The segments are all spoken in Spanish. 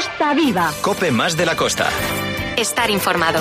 Costa Viva. COPE más de la costa. Estar informado.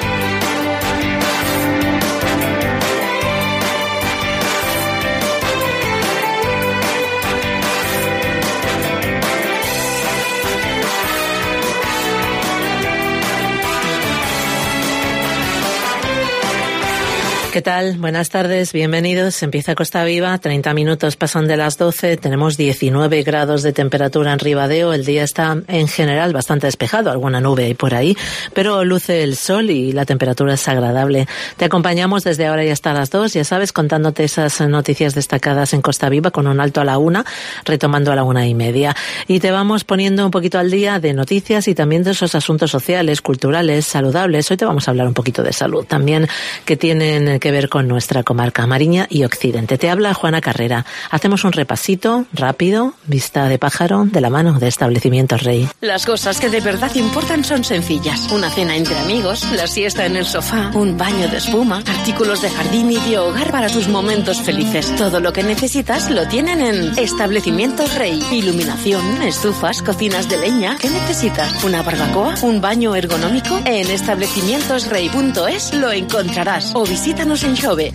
¿Qué tal? Buenas tardes, bienvenidos. Empieza Costa Viva, 30 minutos pasan de las 12, tenemos 19 grados de temperatura en Ribadeo. El día está en general bastante despejado, alguna nube hay por ahí, pero luce el sol y la temperatura es agradable. Te acompañamos desde ahora y hasta las 2, ya sabes, contándote esas noticias destacadas en Costa Viva con un alto a la 1, retomando a la 1:30. Y te vamos poniendo un poquito al día de noticias y también de esos asuntos sociales, culturales, saludables. Hoy te vamos a hablar un poquito de salud también, que tienen que ver con nuestra comarca Mariña y Occidente. Te habla Juana Carrera. Hacemos un repasito rápido, vista de pájaro, de la mano de Establecimientos Rey. Las cosas que de verdad importan son sencillas. Una cena entre amigos, la siesta en el sofá, un baño de espuma, artículos de jardín y de hogar para tus momentos felices. Todo lo que necesitas lo tienen en Establecimientos Rey. Iluminación, estufas, cocinas de leña. ¿Qué necesitas? ¿Una barbacoa? ¿Un baño ergonómico? En establecimientosrey.es lo encontrarás o visítanos en Xove.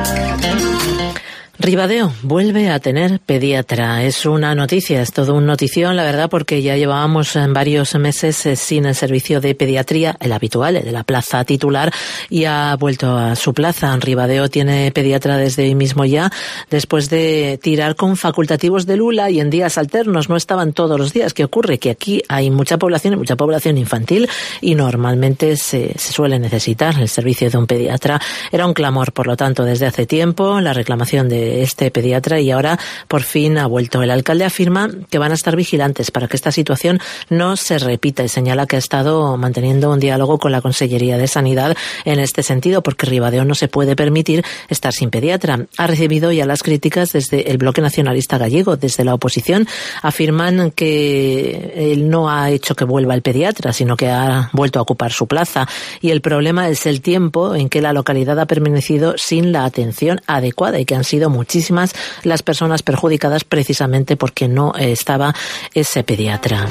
Ribadeo vuelve a tener pediatra. Es una noticia, es todo un notición, la verdad, porque ya llevábamos varios meses sin el servicio de pediatría, el habitual, el de la plaza titular, y ha vuelto a su plaza. Ribadeo tiene pediatra desde hoy mismo ya, después de tirar con facultativos de Lula y en días alternos, no estaban todos los días. ¿Qué ocurre? Que aquí hay mucha población infantil y normalmente se suele necesitar el servicio de un pediatra. Era un clamor, por lo tanto, desde hace tiempo, la reclamación de este pediatra, y ahora por fin ha vuelto. El alcalde afirma que van a estar vigilantes para que esta situación no se repita y señala que ha estado manteniendo un diálogo con la Consellería de Sanidad en este sentido, porque Ribadeo no se puede permitir estar sin pediatra. Ha recibido ya las críticas desde el Bloque Nacionalista Gallego, desde la oposición. Afirman que él no ha hecho que vuelva el pediatra, sino que ha vuelto a ocupar su plaza, y el problema es el tiempo en que la localidad ha permanecido sin la atención adecuada y que han sido muchísimas las personas perjudicadas precisamente porque no estaba ese pediatra.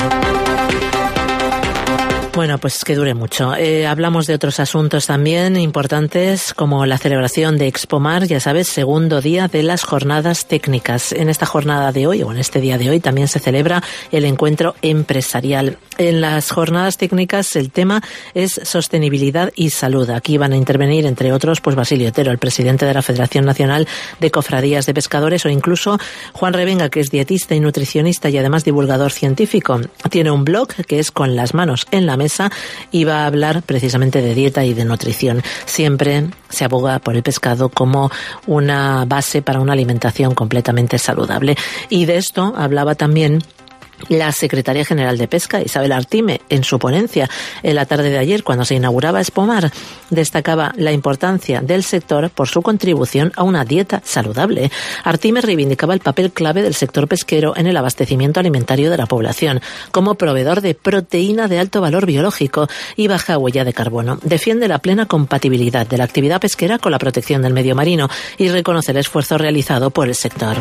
Bueno, pues que dure mucho. Hablamos de otros asuntos también importantes, como la celebración de Expomar, ya sabes, segundo día de las jornadas técnicas. En esta jornada de hoy, o en este día de hoy, también se celebra el encuentro empresarial. En las jornadas técnicas el tema es sostenibilidad y salud. Aquí van a intervenir, entre otros, pues Basilio Otero, el presidente de la Federación Nacional de Cofradías de Pescadores, o incluso Juan Revenga, que es dietista y nutricionista y además divulgador científico. Tiene un blog que es Con las manos en la mesa y va a hablar precisamente de dieta y de nutrición. Siempre se aboga por el pescado como una base para una alimentación completamente saludable. Y de esto hablaba también la secretaria general de Pesca, Isabel Artime, en su ponencia en la tarde de ayer, cuando se inauguraba Expomar. Destacaba la importancia del sector por su contribución a una dieta saludable. Artime reivindicaba el papel clave del sector pesquero en el abastecimiento alimentario de la población, como proveedor de proteína de alto valor biológico y baja huella de carbono. Defiende la plena compatibilidad de la actividad pesquera con la protección del medio marino y reconoce el esfuerzo realizado por el sector.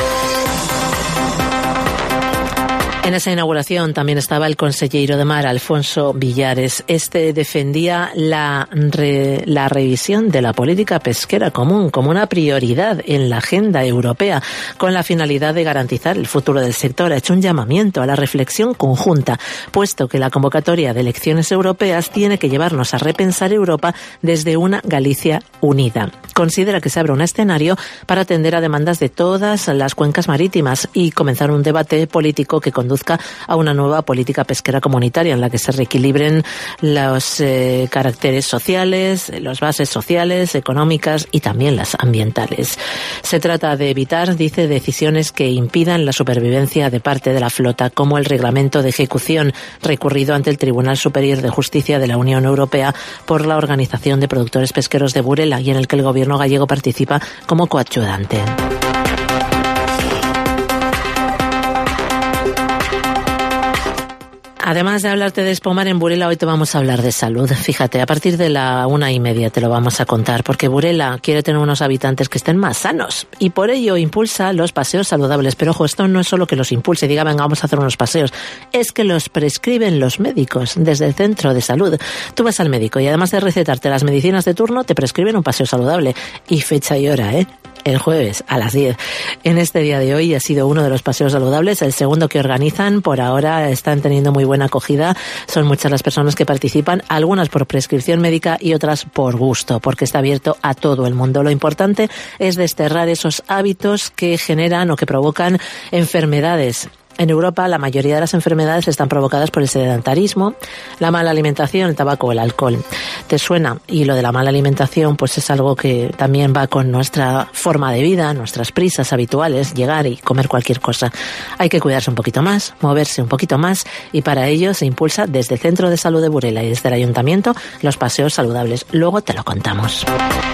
En esa inauguración también estaba el consejero de Mar, Alfonso Villares. Este defendía la revisión de la política pesquera común como una prioridad en la agenda europea, con la finalidad de garantizar el futuro del sector. Ha hecho un llamamiento a la reflexión conjunta, puesto que la convocatoria de elecciones europeas tiene que llevarnos a repensar Europa desde una Galicia unida. Considera que se abre un escenario para atender a demandas de todas las cuencas marítimas y comenzar un debate político que conduzca a una nueva política pesquera comunitaria en la que se reequilibren los caracteres sociales, las bases sociales, económicas y también las ambientales. Se trata de evitar, dice, decisiones que impidan la supervivencia de parte de la flota, como el reglamento de ejecución recurrido ante el Tribunal Superior de Justicia de la Unión Europea por la Organización de Productores Pesqueros de Burela, y en el que el gobierno gallego participa como coayudante. Además de hablarte de Espomar, en Burela hoy te vamos a hablar de salud. Fíjate, a partir de la 1:30 te lo vamos a contar, porque Burela quiere tener unos habitantes que estén más sanos y por ello impulsa los paseos saludables. Pero ojo, esto no es solo que los impulse y diga, venga, vamos a hacer unos paseos, es que los prescriben los médicos desde el centro de salud. Tú vas al médico y además de recetarte las medicinas de turno, te prescriben un paseo saludable. Y fecha y hora, el jueves a las 10. En este día de hoy ha sido uno de los paseos saludables, el segundo que organizan. Por ahora están teniendo muy buena acogida. Son muchas las personas que participan, algunas por prescripción médica y otras por gusto, porque está abierto a todo el mundo. Lo importante es desterrar esos hábitos que generan o que provocan enfermedades. En Europa, la mayoría de las enfermedades están provocadas por el sedentarismo, la mala alimentación, el tabaco o el alcohol. ¿Te suena? Y lo de la mala alimentación, pues es algo que también va con nuestra forma de vida, nuestras prisas habituales, llegar y comer cualquier cosa. Hay que cuidarse un poquito más, moverse un poquito más, y para ello se impulsa desde el Centro de Salud de Burela y desde el Ayuntamiento los paseos saludables. Luego te lo contamos.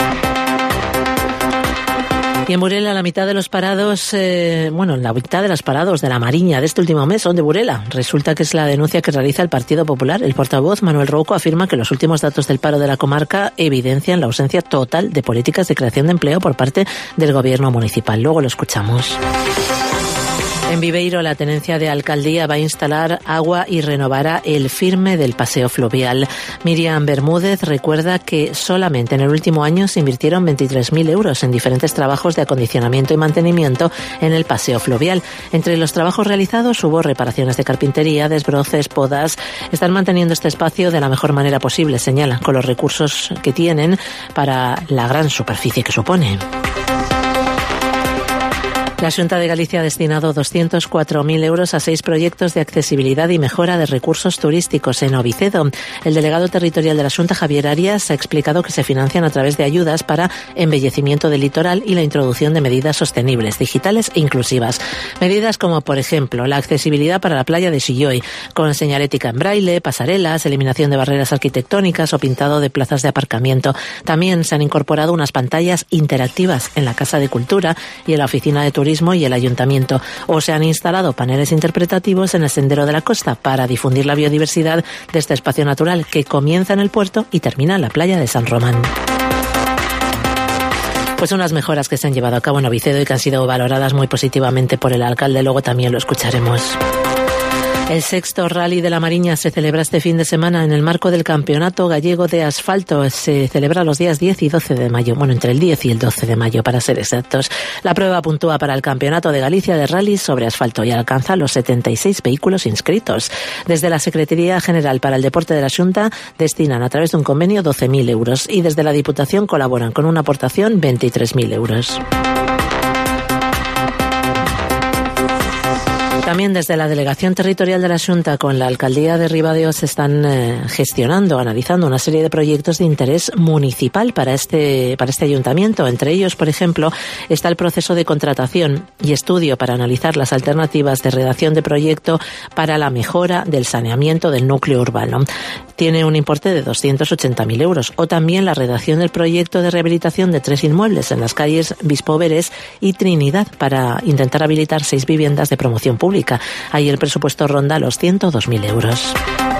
Y en Burela, la mitad de los parados, la mitad de los parados de la Mariña de este último mes son de Burela. Resulta que es la denuncia que realiza el Partido Popular. El portavoz, Manuel Rouco, afirma que los últimos datos del paro de la comarca evidencian la ausencia total de políticas de creación de empleo por parte del gobierno municipal. Luego lo escuchamos. En Viveiro, la tenencia de alcaldía va a instalar agua y renovará el firme del paseo fluvial. Miriam Bermúdez recuerda que solamente en el último año se invirtieron 23.000 euros en diferentes trabajos de acondicionamiento y mantenimiento en el paseo fluvial. Entre los trabajos realizados hubo reparaciones de carpintería, desbroces, podas. Están manteniendo este espacio de la mejor manera posible, señala, con los recursos que tienen para la gran superficie que supone. La Xunta de Galicia ha destinado 204.000 euros a 6 proyectos de accesibilidad y mejora de recursos turísticos en Ovicedo. El delegado territorial de la Xunta, Javier Arias, ha explicado que se financian a través de ayudas para embellecimiento del litoral y la introducción de medidas sostenibles, digitales e inclusivas. Medidas como, por ejemplo, la accesibilidad para la playa de Silloy, con señalética en braille, pasarelas, eliminación de barreras arquitectónicas o pintado de plazas de aparcamiento. También se han incorporado unas pantallas interactivas en la Casa de Cultura y en la Oficina de Turismo y el Ayuntamiento, o se han instalado paneles interpretativos en el Sendero de la Costa para difundir la biodiversidad de este espacio natural que comienza en el puerto y termina en la playa de San Román. Pues unas mejoras que se han llevado a cabo en Ovicedo y que han sido valoradas muy positivamente por el alcalde. Luego también lo escucharemos. El 6º Rally de la Mariña se celebra este fin de semana en el marco del Campeonato Gallego de Asfalto. Se celebra los días 10 y 12 de mayo, entre el 10 y el 12 de mayo para ser exactos. La prueba puntúa para el Campeonato de Galicia de Rally sobre asfalto y alcanza los 76 vehículos inscritos. Desde la Secretaría General para el Deporte de la Xunta destinan a través de un convenio 12.000 euros y desde la Diputación colaboran con una aportación 23.000 euros. También desde la Delegación Territorial de la Xunta con la Alcaldía de Ribadeo se están analizando una serie de proyectos de interés municipal para este ayuntamiento. Entre ellos, por ejemplo, está el proceso de contratación y estudio para analizar las alternativas de redacción de proyecto para la mejora del saneamiento del núcleo urbano. Tiene un importe de 280.000 euros. O también la redacción del proyecto de rehabilitación de 3 inmuebles en las calles Bispoveres y Trinidad para intentar habilitar 6 viviendas de promoción pública. Ahí el presupuesto ronda los 102.000 euros.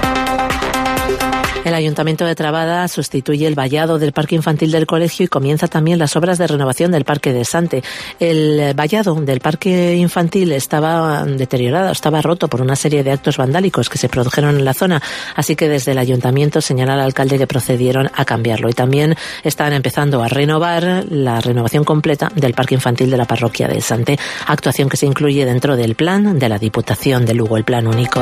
El Ayuntamiento de Trabada sustituye el vallado del Parque Infantil del Colegio y comienza también las obras de renovación del Parque de Sante. El vallado del Parque Infantil estaba deteriorado, estaba roto por una serie de actos vandálicos que se produjeron en la zona, así que desde el Ayuntamiento señala al alcalde que procedieron a cambiarlo. Y también están empezando a renovar la renovación completa del Parque Infantil de la Parroquia de Sante, actuación que se incluye dentro del plan de la Diputación de Lugo, el plan único.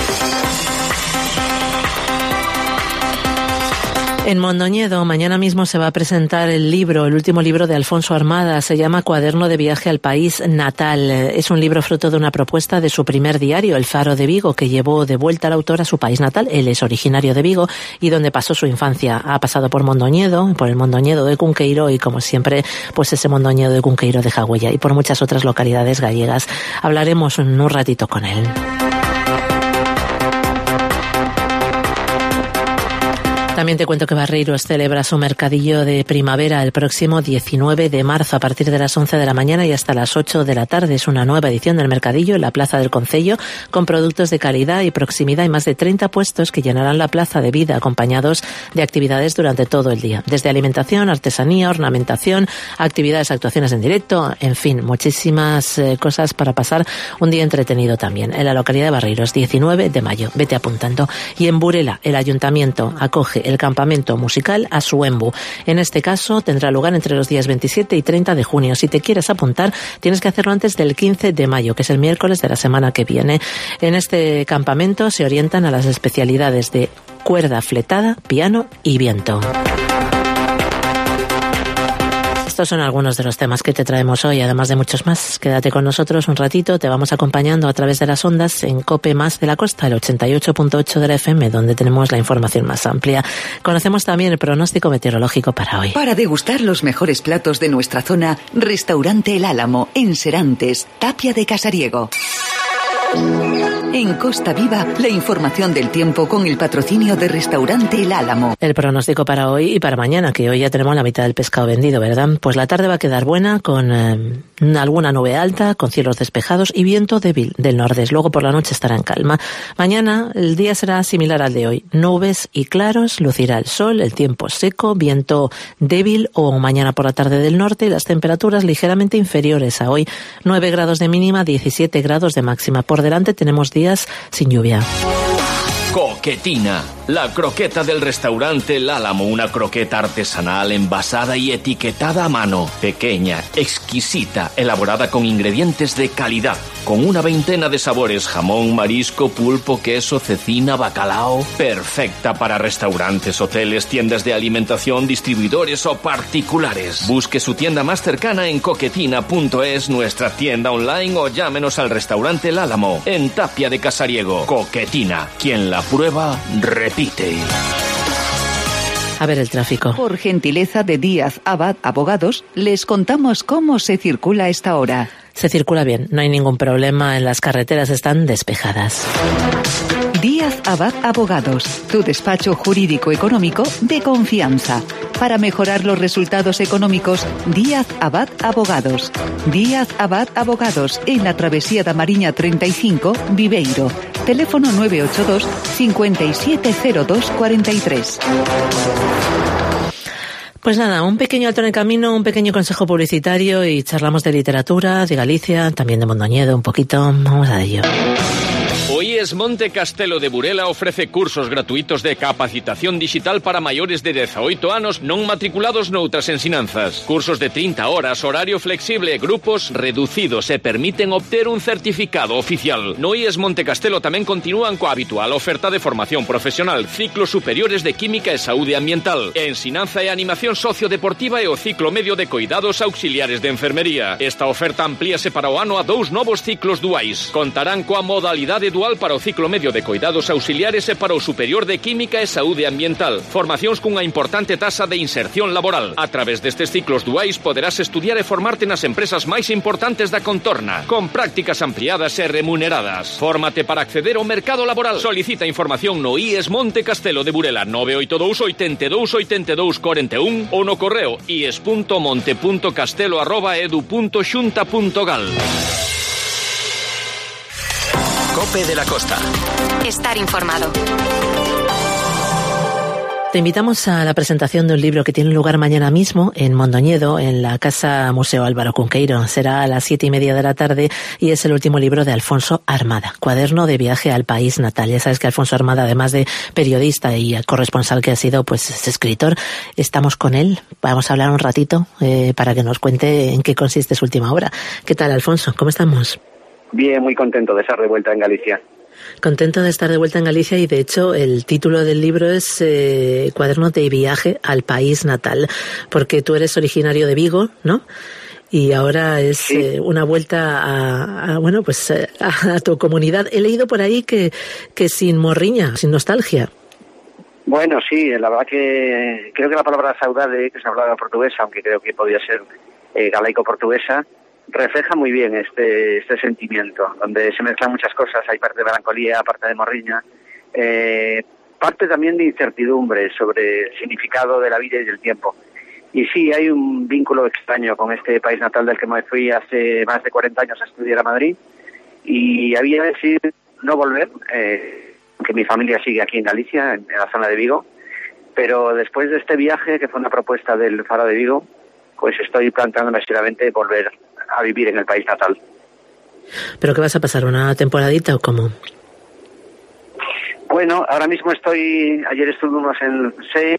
En Mondoñedo, mañana mismo se va a presentar el último libro de Alfonso Armada. Se llama Cuaderno de viaje al país natal. Es un libro fruto de una propuesta de su primer diario, El Faro de Vigo, que llevó de vuelta al autor a su país natal. Él es originario de Vigo y donde pasó su infancia. Ha pasado por Mondoñedo, por el Mondoñedo de Cunqueiro y, como siempre, pues ese Mondoñedo de Cunqueiro de Jagüella y por muchas otras localidades gallegas. Hablaremos en un ratito con él. También te cuento que Barreiros celebra su mercadillo de primavera el próximo 19 de marzo a partir de las 11 de la mañana y hasta las 8 de la tarde. Es una nueva edición del mercadillo en la Plaza del Concello con productos de calidad y proximidad y más de 30 puestos que llenarán la plaza de vida acompañados de actividades durante todo el día. Desde alimentación, artesanía, ornamentación, actividades, actuaciones en directo, en fin, muchísimas cosas para pasar un día entretenido también. En la localidad de Barreiros, 19 de mayo. Vete apuntando. Y en Burela, el ayuntamiento acoge el campamento musical Asuembu. En este caso tendrá lugar entre los días 27 y 30 de junio. Si te quieres apuntar, tienes que hacerlo antes del 15 de mayo, que es el miércoles de la semana que viene. En este campamento se orientan a las especialidades de cuerda fletada, piano y viento. Estos son algunos de los temas que te traemos hoy, además de muchos más. Quédate con nosotros un ratito, te vamos acompañando a través de las ondas en COPE Más de la Costa, el 88.8 de la FM, donde tenemos la información más amplia. Conocemos también el pronóstico meteorológico para hoy. Para degustar los mejores platos de nuestra zona, Restaurante El Álamo, en Serantes, Tapia de Casariego. En Costa Viva, la información del tiempo con el patrocinio de Restaurante El Álamo. El pronóstico para hoy y para mañana, que hoy ya tenemos la mitad del pescado vendido, ¿verdad? Pues la tarde va a quedar buena con alguna nube alta, con cielos despejados y viento débil del nordeste. Luego por la noche estará en calma. Mañana el día será similar al de hoy. Nubes y claros, lucirá el sol, el tiempo seco, viento débil o mañana por la tarde del norte y las temperaturas ligeramente inferiores a hoy. 9 grados de mínima, 17 grados de máxima. Por delante tenemos días sin lluvia. Coquetina, la croqueta del restaurante El Álamo, una croqueta artesanal envasada y etiquetada a mano, pequeña, exquisita, elaborada con ingredientes de calidad, con una veintena de sabores, jamón, marisco, pulpo, queso, cecina, bacalao, perfecta para restaurantes, hoteles, tiendas de alimentación, distribuidores o particulares. Busque su tienda más cercana en coquetina.es, nuestra tienda online o llámenos al restaurante El Álamo, en Tapia de Casariego. Coquetina, quien la prueba, repite. A ver el tráfico. Por gentileza de Díaz Abad Abogados, les contamos cómo se circula a esta hora. Se circula bien, no hay ningún problema, en las carreteras están despejadas. Díaz Abad Abogados, tu despacho jurídico económico de confianza. Para mejorar los resultados económicos, Díaz Abad Abogados. Díaz Abad Abogados, en la Travesía da Mariña 35, Viveiro. Teléfono 982 570243. Pues nada, un pequeño alto en el camino, un pequeño consejo publicitario y charlamos de literatura, de Galicia, también de Mondoñedo un poquito. Vamos a ello. OIES Monte Castelo de Burela ofrece cursos gratuitos de capacitación digital para maiores de 18 anos non matriculados noutras ensinanzas. Cursos de 30 horas, horario flexible, grupos reducidos e permiten obter un certificado oficial. No OIES Monte Castelo tamén continúan coa habitual oferta de formación profesional, ciclos superiores de química e saúde ambiental, ensinanza e animación sociodeportiva e o ciclo medio de cuidados auxiliares de enfermería. Esta oferta amplíase para o ano a 2 novos ciclos duais. Contarán coa modalidade dual para o ciclo medio de cuidados auxiliares e para o superior de química e saúde ambiental. Formacións cunha importante tasa de inserción laboral. A través destes ciclos duais poderás estudiar e formarte nas empresas máis importantes da contorna, con prácticas ampliadas e remuneradas. Fórmate para acceder ao mercado laboral. Solicita información no IES Monte Castelo de Burela 982 82 82 41 ou no correo ies.monte.castelo@edu.xunta.gal. COPE de la Costa. Estar informado. Te invitamos a la presentación de un libro que tiene lugar mañana mismo en Mondoñedo, en la Casa Museo Álvaro Cunqueiro. Será a las 7:30 de la tarde y es el último libro de Alfonso Armada, Cuaderno de viaje al país natal. Ya sabes que Alfonso Armada, además de periodista y corresponsal que ha sido, pues es escritor. Estamos con él. Vamos a hablar un ratito para que nos cuente en qué consiste su última obra. ¿Qué tal, Alfonso? ¿Cómo estamos? Bien, muy contento de estar de vuelta en Galicia. Contento de estar de vuelta en Galicia y de hecho el título del libro es Cuaderno de viaje al país natal, porque tú eres originario de Vigo, ¿no? Y ahora es sí. Una vuelta a tu comunidad. He leído por ahí que sin morriña, sin nostalgia. Bueno, sí, la verdad que creo que la palabra saudade, que se hablaba portuguesa, aunque creo que podía ser galaico-portuguesa, refleja muy bien este sentimiento, donde se mezclan muchas cosas, hay parte de melancolía, parte de morriña, parte también de incertidumbre sobre el significado de la vida y del tiempo. Y sí, hay un vínculo extraño con este país natal del que me fui hace más de 40 años a estudiar a Madrid, y había decidido no volver, que mi familia sigue aquí en Galicia, en la zona de Vigo, pero después de este viaje, que fue una propuesta del Faro de Vigo, pues estoy planteándome seriamente volver a vivir en el país natal. ¿Pero qué vas a pasar, una temporadita o cómo? Bueno, ahora mismo ayer estuvimos en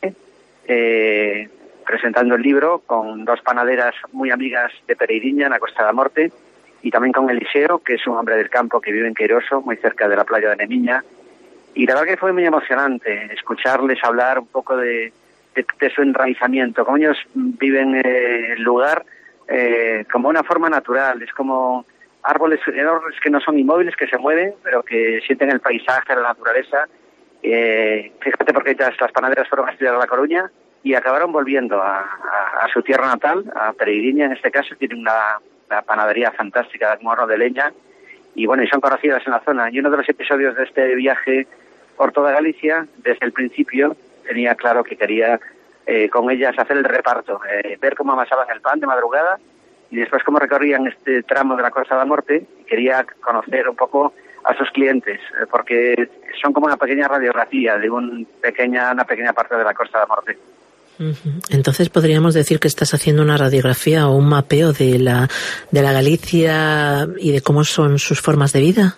CEE, presentando el libro con 2 panaderas muy amigas de Pereiriña, en la Costa da Morte, y también con Eliseo, que es un hombre del campo que vive en Queiroso, muy cerca de la playa de Nemiña. Y la verdad que fue muy emocionante escucharles hablar un poco de su enraizamiento, cómo ellos viven el lugar como una forma natural. Es como árboles que no son inmóviles, que se mueven, pero que sienten el paisaje, la naturaleza. Fíjate, porque las panaderas fueron a estudiar a La Coruña y acabaron volviendo a su tierra natal, a Pereiriña en este caso. Tienen una panadería fantástica de horno de leña, y bueno, y son conocidas en la zona. Y uno de los episodios de este viaje por toda Galicia, desde el principio tenía claro que quería con ellas hacer el reparto, ver cómo amasaban el pan de madrugada y después cómo recorrían este tramo de la Costa da Morte. Y quería conocer un poco a sus clientes, porque son como una pequeña radiografía de una pequeña parte de la Costa da Morte. Entonces podríamos decir que estás haciendo una radiografía o un mapeo de la Galicia y de cómo son sus formas de vida.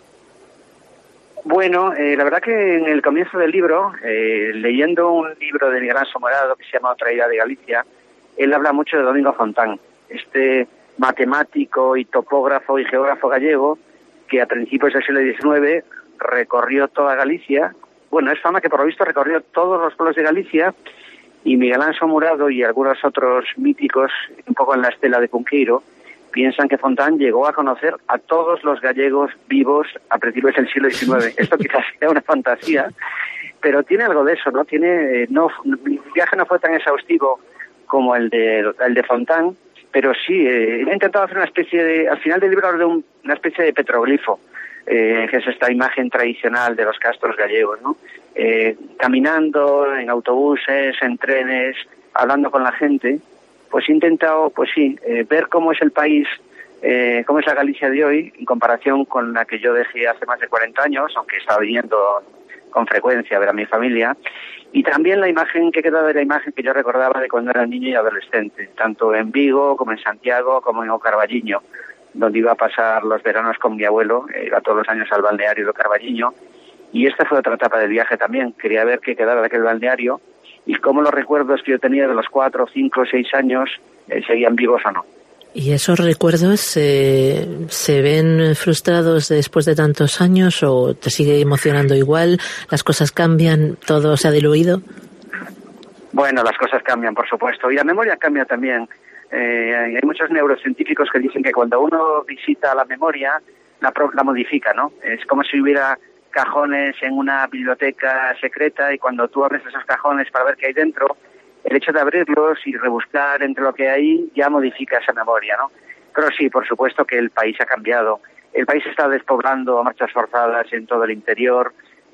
Bueno, la verdad que en el comienzo del libro, leyendo un libro de Miguel Anso Morado que se llama Otra idea de Galicia, él habla mucho de Domingo Fontán, este matemático y topógrafo y geógrafo gallego que a principios del siglo XIX recorrió toda Galicia. Bueno, es fama que por lo visto recorrió todos los pueblos de Galicia. Y Miguel Anso Morado y algunos otros míticos, un poco en la estela de Cunqueiro, piensan que Fontán llegó a conocer a todos los gallegos vivos a principios del siglo XIX. Esto quizás sea una fantasía, pero tiene algo de eso, ¿no? Mi viaje no fue tan exhaustivo como el de Fontán, pero sí, he intentado hacer una especie de, al final del libro hablo de una especie de petroglifo, que es esta imagen tradicional de los castros gallegos, ¿no? Caminando en autobuses, en trenes, hablando con la gente, pues he intentado, ver cómo es el país, cómo es la Galicia de hoy, en comparación con la que yo dejé hace más de 40 años, aunque estaba viniendo con frecuencia a ver a mi familia, y también la imagen que queda de la imagen que yo recordaba de cuando era niño y adolescente, tanto en Vigo como en Santiago como en O Carballiño, donde iba a pasar los veranos con mi abuelo, iba todos los años al balneario de Carballiño, y esta fue otra etapa del viaje también. Quería ver qué quedaba de aquel balneario y cómo los recuerdos que yo tenía de los 4, 5, 6 años seguían vivos o no. ¿Y esos recuerdos se ven frustrados después de tantos años o te sigue emocionando igual? ¿Las cosas cambian? ¿Todo se ha diluido? Bueno, las cosas cambian, por supuesto, y la memoria cambia también. Hay muchos neurocientíficos que dicen que cuando uno visita la memoria, la modifica, ¿no? Es como si hubiera cajones en una biblioteca secreta y cuando tú abres esos cajones para ver qué hay dentro, el hecho de abrirlos y rebuscar entre lo que hay ya modifica esa memoria, ¿no? Pero sí, por supuesto que el país ha cambiado. El país está despoblando a marchas forzadas en todo el interior,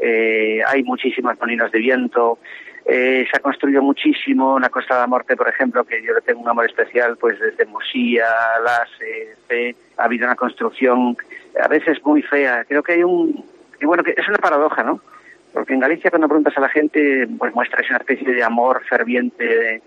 hay muchísimos molinos de viento, se ha construido muchísimo en la Costa da Morte, por ejemplo, que yo le tengo un amor especial, pues desde Musía, Laxe, ha habido una construcción a veces muy fea. Creo que hay que es una paradoja, ¿no? Porque en Galicia cuando preguntas a la gente, pues muestras una especie de amor ferviente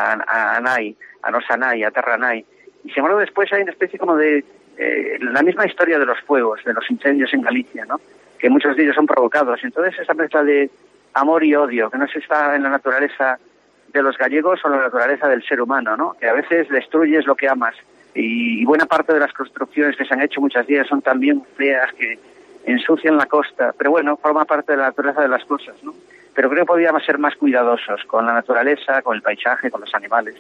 a Nai, a Nosa Nai, a Terra Nai. Y sin embargo después hay una especie como de la misma historia de los fuegos, de los incendios en Galicia, ¿no? Que muchos de ellos son provocados. Entonces esa mezcla de amor y odio, que no se está en la naturaleza de los gallegos o en la naturaleza del ser humano, ¿no? Que a veces destruyes lo que amas. Y buena parte de las construcciones que se han hecho muchas días son también feas, que ensucian la costa, pero bueno, forma parte de la naturaleza de las cosas, ¿no? Pero creo que podríamos ser más cuidadosos con la naturaleza, con el paisaje, con los animales.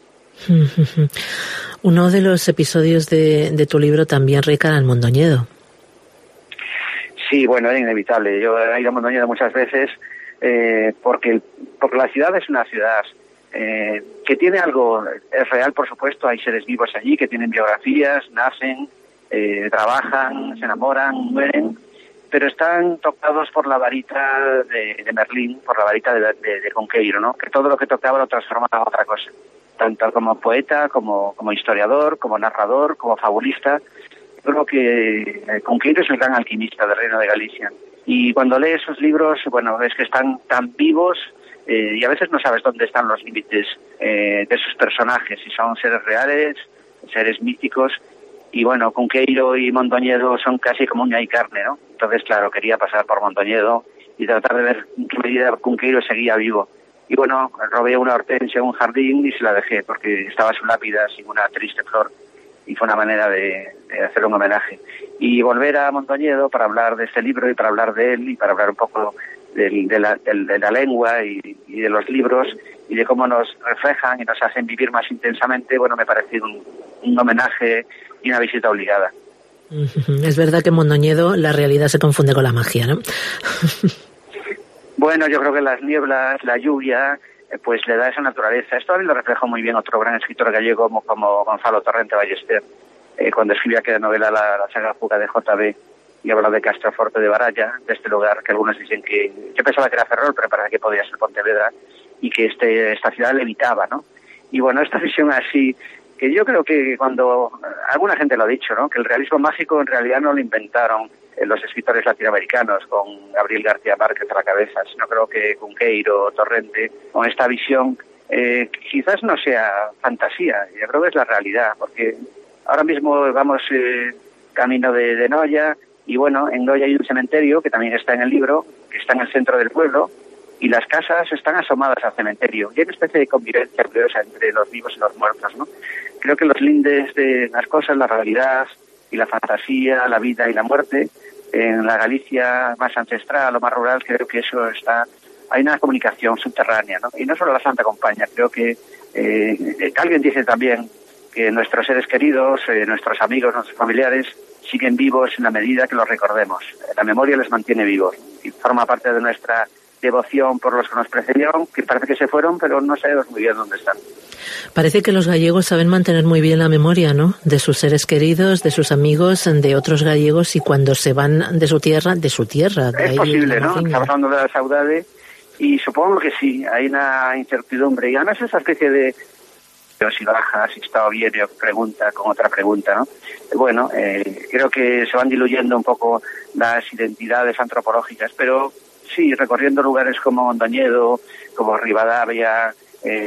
Uno de los episodios de tu libro también recae en Mondoñedo. Sí, bueno, era inevitable. Yo he ido a Mondoñedo muchas veces porque la ciudad es una ciudad que tiene algo, es real, por supuesto, hay seres vivos allí que tienen biografías, nacen, trabajan, se enamoran, mueren, pero están tocados por la varita de Merlín, por la varita de Cunqueiro, ¿no? Que todo lo que tocaba lo transformaba en otra cosa, tanto como poeta, como historiador, como narrador, como fabulista. Creo que Cunqueiro es el gran alquimista del Reino de Galicia. Y cuando lees esos libros, bueno, ves que están tan vivos y a veces no sabes dónde están los límites de sus personajes, si son seres reales, seres míticos. Y bueno, Cunqueiro y Mondoñedo son casi como uña y carne, ¿no? Entonces, claro, quería pasar por Mondoñedo y tratar de ver en qué medida Cunqueiro seguía vivo. Y bueno, robé una hortensia en un jardín y se la dejé porque estaba su lápida sin una triste flor y fue una manera de hacer un homenaje. Y volver a Mondoñedo para hablar de este libro y para hablar de él y para hablar un poco de la lengua y de los libros y de cómo nos reflejan y nos hacen vivir más intensamente, bueno, me parece un homenaje y una visita obligada. Es verdad que en Mondoñedo la realidad se confunde con la magia, ¿no? Bueno, yo creo que las nieblas, la lluvia, pues le da esa naturaleza. Esto también lo refleja muy bien otro gran escritor gallego como Gonzalo Torrente Ballester, cuando escribía aquella novela la saga Fuga de J.B. y habla de Castroforte de Baralla, de este lugar que algunos dicen que... Yo pensaba que era Ferrol, pero parece que podía ser Pontevedra, y que esta ciudad levitaba, ¿no? Y bueno, esta visión así, que yo creo que cuando... Alguna gente lo ha dicho, ¿no? Que el realismo mágico en realidad no lo inventaron los escritores latinoamericanos con Gabriel García Márquez a la cabeza, sino creo que Cunqueiro, Torrente, con esta visión, quizás no sea fantasía, yo creo que es la realidad, porque ahora mismo vamos camino de Noia, y bueno, en Noia hay un cementerio, que también está en el libro, que está en el centro del pueblo, y las casas están asomadas al cementerio, y hay una especie de convivencia curiosa entre los vivos y los muertos, ¿no? Creo que los lindes de las cosas, la realidad y la fantasía, la vida y la muerte, en la Galicia más ancestral o más rural, creo que eso está... Hay una comunicación subterránea, ¿no? Y no solo la Santa Compañía, creo que alguien dice también que nuestros seres queridos, nuestros amigos, nuestros familiares, siguen vivos en la medida que los recordemos. La memoria les mantiene vivos y forma parte de nuestra devoción por los que nos precedieron, que parece que se fueron, pero no sabemos muy bien dónde están. Parece que los gallegos saben mantener muy bien la memoria, ¿no? De sus seres queridos, de sus amigos, de otros gallegos, y cuando se van de su tierra, de su tierra. De es ahí posible, ¿no? Estamos hablando de la saudade y supongo que sí, hay una incertidumbre y además esa especie de si baja, si está bien, yo pregunta con otra pregunta, ¿no? Bueno, creo que se van diluyendo un poco las identidades antropológicas, pero sí, recorriendo lugares como Mondoñedo, como Ribadavia,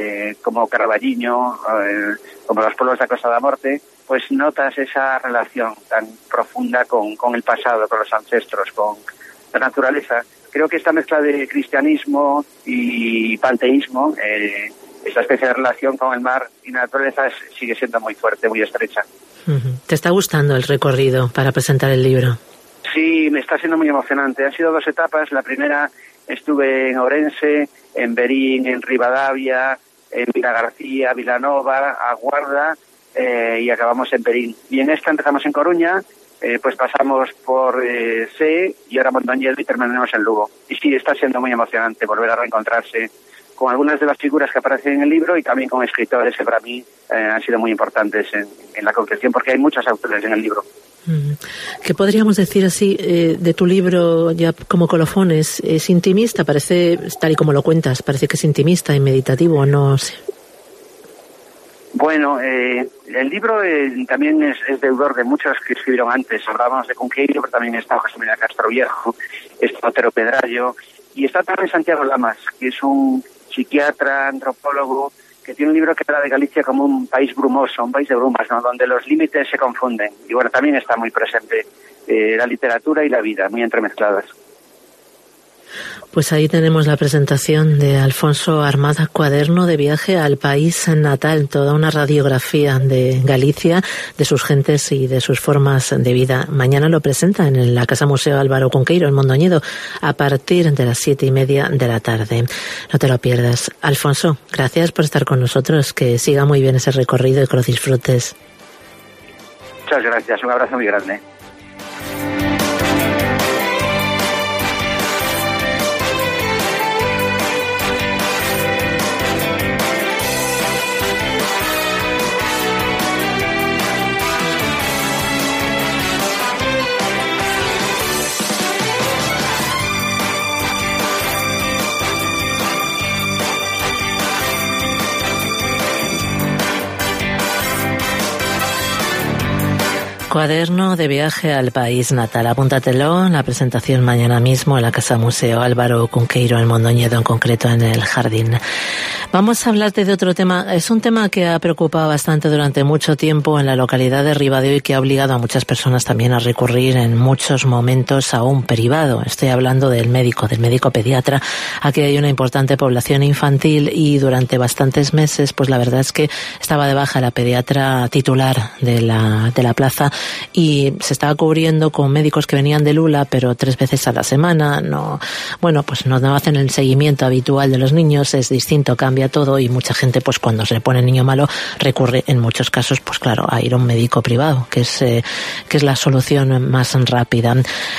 como Carballiño, como los pueblos de la Costa da Morte, pues notas esa relación tan profunda con el pasado, con los ancestros, con la naturaleza. Creo que esta mezcla de cristianismo y panteísmo, esta especie de relación con el mar y la naturaleza sigue siendo muy fuerte, muy estrecha. ¿Te está gustando el recorrido para presentar el libro? Sí, me está siendo muy emocionante. Han sido 2 etapas. La primera estuve en Ourense, en Verín, en Ribadavia, en Vilagarcía, Vilanova, a Guarda y acabamos en Verín. Y en esta empezamos en Coruña, pues pasamos por C y ahora Mondoñedo y terminamos en Lugo. Y sí, está siendo muy emocionante volver a reencontrarse con algunas de las figuras que aparecen en el libro y también con escritores que para mí han sido muy importantes en la confección, porque hay muchos autores en el libro. ¿Qué podríamos decir así de tu libro ya como colofones? ¿Es intimista? Parece, tal y como lo cuentas, parece que es intimista y meditativo, no sé. Bueno, el libro también es deudor de muchos que escribieron antes. Hablábamos de Cunqueiro, pero también está José María Castro Viejo, está Otero Pedrallo y está también Santiago Lamas, que es un psiquiatra, antropólogo, que tiene un libro que habla de Galicia como un país brumoso, un país de brumas, ¿no? Donde los límites se confunden. Y bueno, también está muy presente la literatura y la vida, muy entremezcladas. Pues ahí tenemos la presentación de Alfonso Armada, Cuaderno de viaje al país natal, toda una radiografía de Galicia, de sus gentes y de sus formas de vida. Mañana lo presenta en la Casa Museo Álvaro Cunqueiro, en Mondoñedo, a partir de las 7:30 de la tarde. No te lo pierdas. Alfonso, gracias por estar con nosotros, que siga muy bien ese recorrido y que lo disfrutes. Muchas gracias, un abrazo muy grande. Cuaderno de viaje al país natal. Apúntatelo, la presentación mañana mismo en la Casa Museo Álvaro Cunqueiro en Mondoñedo, en concreto en el Jardín. Vamos a hablarte de otro tema. Es un tema que ha preocupado bastante durante mucho tiempo en la localidad de Ribadeo y que ha obligado a muchas personas también a recurrir en muchos momentos a un privado. Estoy hablando del médico pediatra. Aquí hay una importante población infantil y durante bastantes meses, pues la verdad es que estaba de baja la pediatra titular de la plaza y se estaba cubriendo con médicos que venían de Lula, pero 3 veces a la semana. No hacen el seguimiento habitual de los niños, es distinto, cambia todo y mucha gente, pues cuando se le pone el niño malo, recurre en muchos casos, pues claro, a ir a un médico privado, que es la solución más rápida.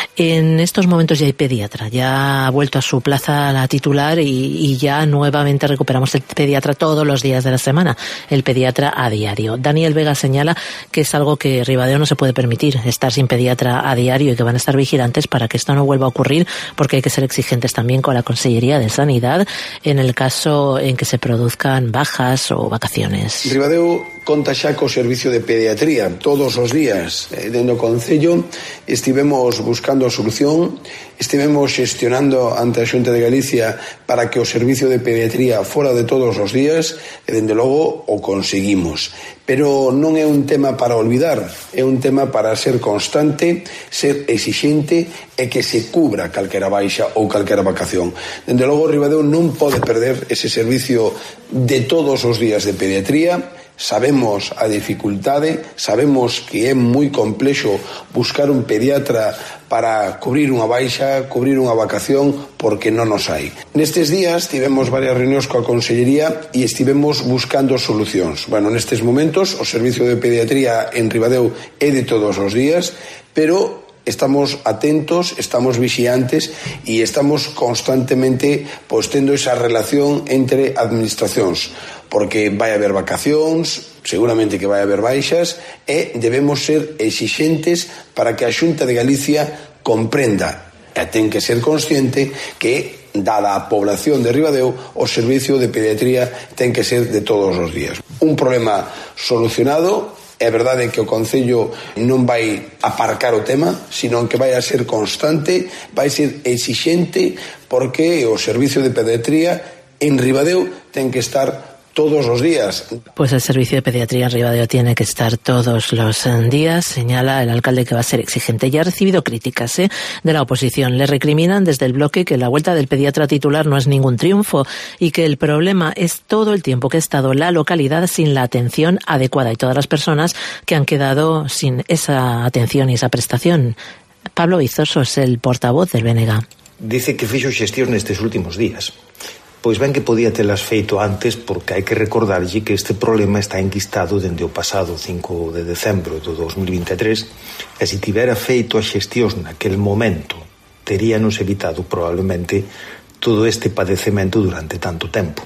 En estos momentos ya hay pediatra, ya ha vuelto a su plaza la titular y ya nuevamente recuperamos el pediatra todos los días de la semana, el pediatra a diario. Daniel Vega señala que es algo que Ribadeo no se puede permitir, estar sin pediatra a diario, y que van a estar vigilantes para que esto no vuelva a ocurrir, porque hay que ser exigentes también con la Consellería de Sanidad en el caso en que se produzcan bajas o vacaciones. Ribadeo conta xa co servicio de pediatría todos os días. Dentro do Concello estivemos buscando a solución, estivemos xestionando ante a Xunta de Galicia para que o servicio de pediatría fora de todos os días e, dende logo, o conseguimos. Pero non é un tema para olvidar, é un tema para ser constante, ser exixente e que se cubra calquera baixa ou calquera vacación. Dende logo, Ribadeo non pode perder ese servicio de todos os días de pediatría. Sabemos a dificultade, sabemos que é moi complexo buscar un pediatra para cubrir unha baixa, cubrir unha vacación, porque non nos hai. Nestes días tivemos varias reunións coa Consellería e estivemos buscando solucións. Bueno, nestes momentos o servicio de pediatría en Ribadeo é de todos os días, pero estamos atentos, estamos vixiantes e estamos constantemente tendo esa relación entre administracións, porque vai haber vacacións, seguramente que vai haber baixas, e debemos ser exixentes para que a Xunta de Galicia comprenda e ten que ser consciente que, dada a población de Ribadeo, o servicio de pediatría ten que ser de todos os días. Un problema solucionado. É verdade que o Concello non vai aparcar o tema, sino que vai a ser constante, vai ser exixente, porque o servicio de pediatría en Ribadeo ten que estar todos los días. Pues el servicio de pediatría en Ribadeo tiene que estar todos los días, señala el alcalde, que va a ser exigente. Ya ha recibido críticas de la oposición. Le recriminan desde el bloque que la vuelta del pediatra titular no es ningún triunfo y que el problema es todo el tiempo que ha estado la localidad sin la atención adecuada y todas las personas que han quedado sin esa atención y esa prestación. Pablo Vizoso es el portavoz del BNG. Dice que fixo xestión nestes últimos días. Pois ben que podía telas feito antes, porque hai que recordarlle que este problema está enquistado dende o pasado 5 de decembro do 2023, e se tivera feito a xestión naquel momento, teríanos evitado probablemente todo este padecemento durante tanto tempo.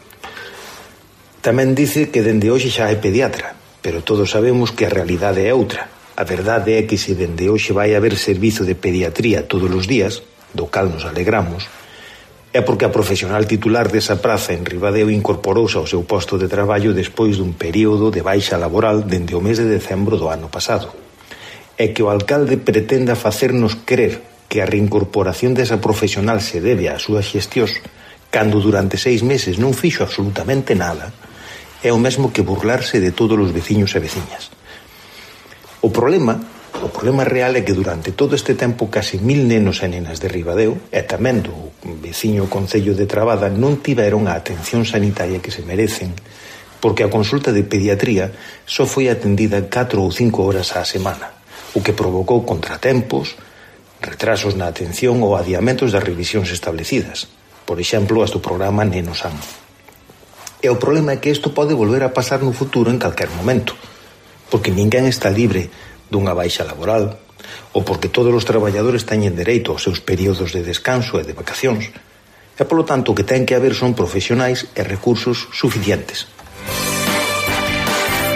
Tamén dice que dende hoxe xa hai pediatra, pero todos sabemos que a realidade é outra. A verdade é que se dende hoxe vai haber servizo de pediatría todos os días, do cal nos alegramos, é porque a profesional titular desa praza en Ribadeo incorporouse ao seu posto de traballo despois dun período de baixa laboral dende o mes de decembro do ano pasado. É que o alcalde pretenda facernos crer que a reincorporación desa profesional se debe ás súas xestións, cando durante 6 meses non fixo absolutamente nada, é o mesmo que burlarse de todos os veciños e veciñas. O problema real é que durante todo este tempo casi 1000 nenos e nenas de Ribadeo e tamén do veciño concello de Trabada non tiveron a atención sanitaria que se merecen, porque a consulta de pediatría só foi atendida 4 ou 5 horas á semana, o que provocou contratempos, retrasos na atención ou adiamentos das revisións establecidas, por exemplo, as do programa Neno San. E o problema é que isto pode volver a pasar no futuro en calquer momento, porque ninguén está libre dunha baixa laboral, ou porque todos os traballadores teñen dereito aos seus períodos de descanso e de vacacións, e polo tanto o que ten que haber son profesionais e recursos suficientes.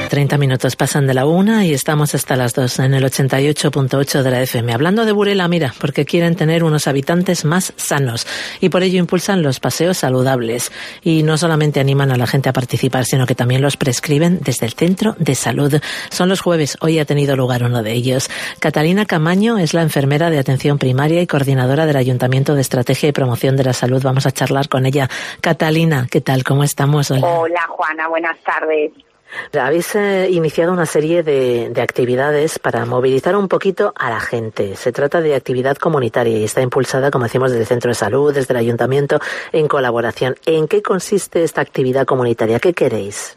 30 minutos pasan de la 1 y estamos hasta las 2 en el 88.8 de la FM. Hablando de Burela, mira, porque quieren tener unos habitantes más sanos y por ello impulsan los paseos saludables. Y no solamente animan a la gente a participar, sino que también los prescriben desde el centro de salud. Son los jueves, hoy ha tenido lugar uno de ellos. Catalina Camaño es la enfermera de atención primaria y coordinadora del Ayuntamiento de Estrategia y Promoción de la Salud. Vamos a charlar con ella. Catalina, ¿qué tal? ¿Cómo estamos? Hola. Hola, Juana, buenas tardes. Habéis iniciado una serie de actividades para movilizar un poquito a la gente. Se trata de actividad comunitaria y está impulsada, como decimos, desde el Centro de Salud, desde el Ayuntamiento, en colaboración. ¿En qué consiste esta actividad comunitaria? ¿Qué queréis?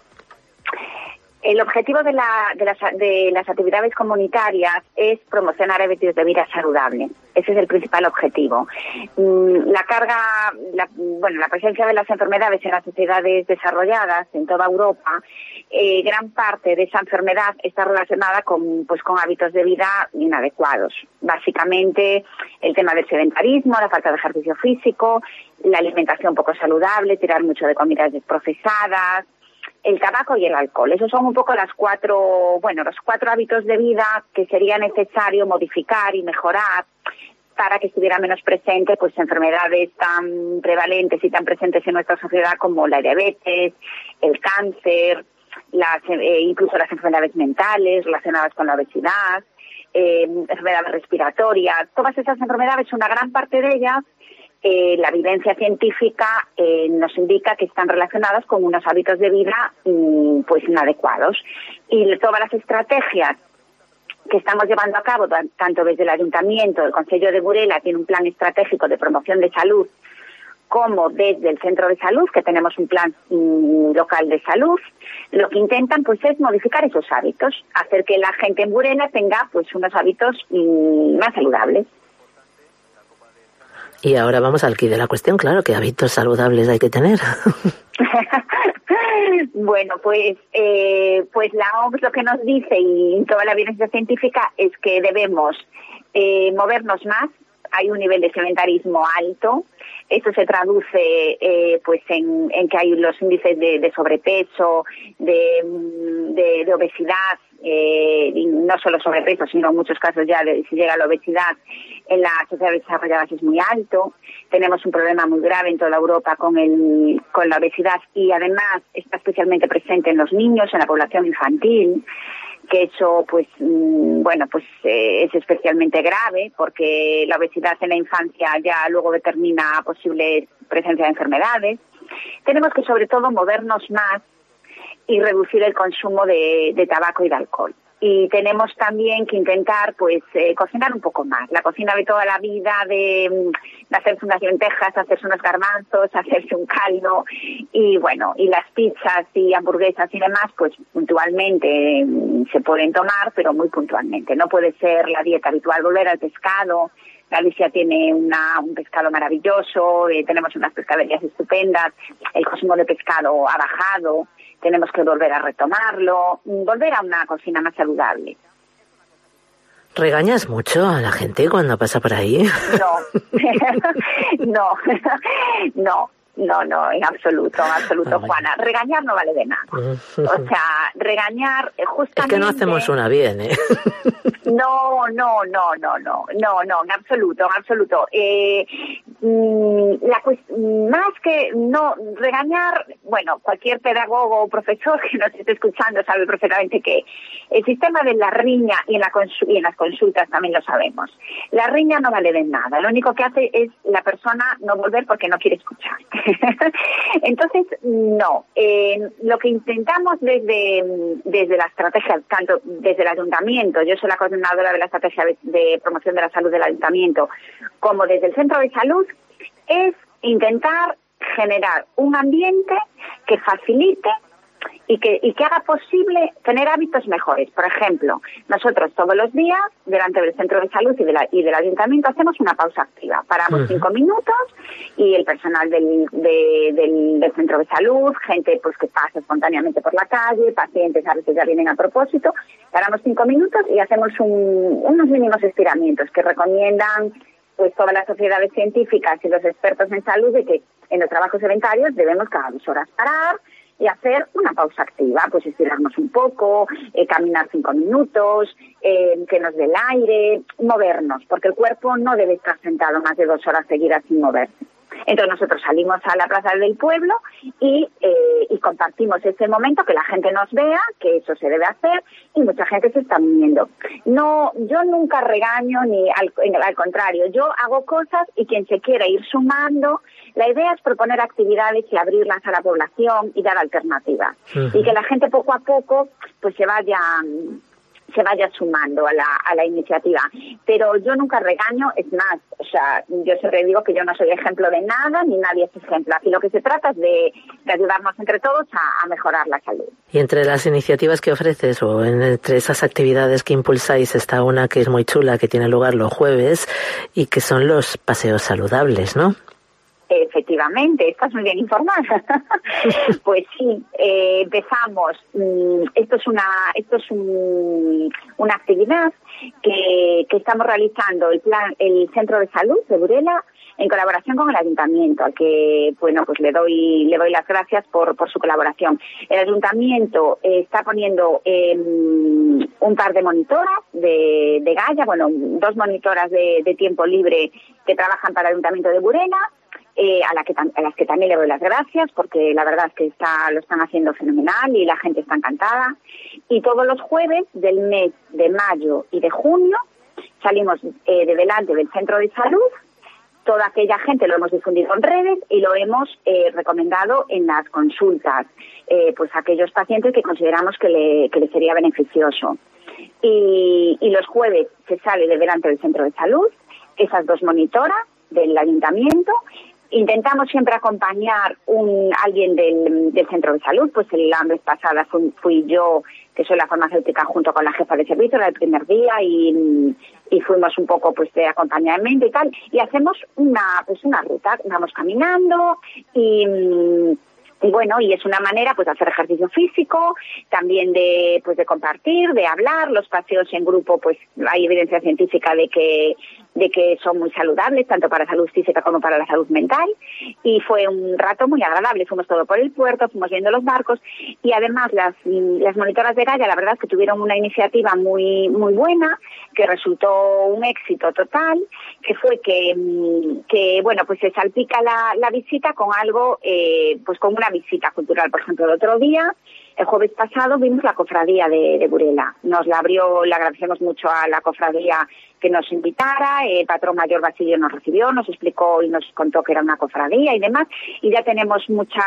El objetivo de las actividades comunitarias es promocionar hábitos de vida saludable. Ese es el principal objetivo. La presencia de las enfermedades en las sociedades desarrolladas en toda Europa, gran parte de esa enfermedad está relacionada con hábitos de vida inadecuados. Básicamente el tema del sedentarismo, la falta de ejercicio físico, la alimentación poco saludable, tirar mucho de comidas procesadas, el tabaco y el alcohol. Esos son un poco los cuatro hábitos de vida que sería necesario modificar y mejorar para que estuviera menos presente enfermedades tan prevalentes y tan presentes en nuestra sociedad como la diabetes, el cáncer, incluso las enfermedades mentales relacionadas con la obesidad, enfermedades respiratorias. Todas esas enfermedades, una gran parte de ellas, la evidencia científica nos indica que están relacionadas con unos hábitos de vida inadecuados. Y todas las estrategias que estamos llevando a cabo, tanto desde el Ayuntamiento, el Concello de Burela tiene un plan estratégico de promoción de salud, como desde el Centro de Salud, que tenemos un plan local de salud, lo que intentan es modificar esos hábitos, hacer que la gente en Burela tenga unos hábitos más saludables. Y ahora vamos al quid de la cuestión, claro, ¿qué hábitos saludables hay que tener? Bueno, la OMS lo que nos dice y toda la evidencia científica es que debemos movernos más. Hay un nivel de sedentarismo alto. Esto se traduce en que hay los índices de sobrepeso, de obesidad, y no solo sobrepeso, sino en muchos casos ya si llega a la obesidad en las sociedades desarrolladas es muy alto. Tenemos un problema muy grave en toda Europa con la obesidad y además está especialmente presente en los niños, en la población infantil, que eso es especialmente grave porque la obesidad en la infancia ya luego determina posible presencia de enfermedades. Tenemos que sobre todo movernos más y reducir el consumo de tabaco y de alcohol. Y tenemos también que intentar cocinar un poco más. La cocina de toda la vida de hacerse unas lentejas, hacerse unos garbanzos, hacerse un caldo y las pizzas y hamburguesas y demás puntualmente se pueden tomar, pero muy puntualmente. No puede ser la dieta habitual, volver al pescado. Galicia tiene un pescado maravilloso, tenemos unas pescaderías estupendas, el consumo de pescado ha bajado, tenemos que volver a retomarlo, volver a una cocina más saludable. ¿Regañas mucho a la gente cuando pasa por ahí? No, en absoluto, Juana. Regañar no vale de nada. O sea, regañar justamente... Es que no hacemos una bien, ¿eh? No, en absoluto. Más que no regañar, cualquier pedagogo o profesor que nos esté escuchando sabe perfectamente que el sistema de la riña y en las consultas también lo sabemos. La riña no vale de nada. Lo único que hace es la persona no volver porque no quiere escuchar. Entonces, no. Lo que intentamos desde la estrategia, tanto desde el Ayuntamiento, yo soy la coordinadora de la estrategia de promoción de la salud del Ayuntamiento, como desde el Centro de Salud, es intentar generar un ambiente que facilite y que haga posible tener hábitos mejores. Por ejemplo, nosotros todos los días, delante del Centro de Salud y del Ayuntamiento, hacemos una pausa activa. Paramos 5 minutos y el personal del Centro de Salud, gente que pasa espontáneamente por la calle, pacientes a veces ya vienen a propósito, paramos 5 minutos y hacemos unos mínimos estiramientos que recomiendan todas las sociedades científicas y los expertos en salud de que en los trabajos sedentarios debemos cada 2 horas parar y hacer una pausa activa, pues estirarnos un poco, caminar 5 minutos, que nos dé el aire, movernos, porque el cuerpo no debe estar sentado más de 2 horas seguidas sin moverse. Entonces nosotros salimos a la plaza del pueblo y compartimos ese momento, que la gente nos vea, que eso se debe hacer, y mucha gente se está uniendo. No, yo nunca regaño, ni al contrario, yo hago cosas y quien se quiera ir sumando, la idea es proponer actividades y abrirlas a la población y dar alternativas. Y que la gente poco a poco pues se vaya sumando a la iniciativa. Pero yo nunca regaño, es más, o sea, yo siempre digo que yo no soy ejemplo de nada, ni nadie es ejemplo. Aquí lo que se trata es de ayudarnos entre todos a mejorar la salud. Y entre las iniciativas que ofreces, o entre esas actividades que impulsáis, está una que es muy chula, que tiene lugar los jueves, y que son los paseos saludables, ¿no? Efectivamente, estás muy bien informada. Pues sí, empezamos. Esto es una actividad que estamos realizando el Centro de Salud de Burela en colaboración con el Ayuntamiento, al que bueno pues le doy las gracias por su colaboración. El Ayuntamiento está poniendo un par de monitoras de Gaia, bueno, 2 monitoras de tiempo libre que trabajan para el Ayuntamiento de Burela. A las que también le doy las gracias, porque la verdad es que lo están haciendo fenomenal y la gente está encantada. Y todos los jueves del mes de mayo y de junio salimos de delante del centro de salud. Toda aquella gente lo hemos difundido en redes y lo hemos recomendado en las consultas, pues a aquellos pacientes que consideramos que le sería beneficioso. Y los jueves se sale de delante del centro de salud, esas 2 monitoras del ayuntamiento. Intentamos siempre acompañar alguien del centro de salud, pues la vez pasada fui yo, que soy la farmacéutica, junto con la jefa de servicio, el primer día, y fuimos un poco pues de acompañamiento y tal, y hacemos una ruta, vamos caminando y bueno, y es una manera pues de hacer ejercicio físico, también de compartir, de hablar. Los paseos en grupo, pues hay evidencia científica de que son muy saludables, tanto para la salud física como para la salud mental, y fue un rato muy agradable. Fuimos todo por el puerto, fuimos viendo los barcos, y además las monitoras de Gaia, la verdad es que tuvieron una iniciativa muy muy buena, que resultó un éxito total, que fue que bueno, pues se salpica la visita con algo, pues con una visita cultural. Por ejemplo, el otro día, el jueves pasado, vimos la cofradía de Burela. Nos la abrió, le agradecemos mucho a la cofradía que nos invitara. El patrón mayor Basilio nos recibió, nos explicó y nos contó que era una cofradía y demás. Y ya tenemos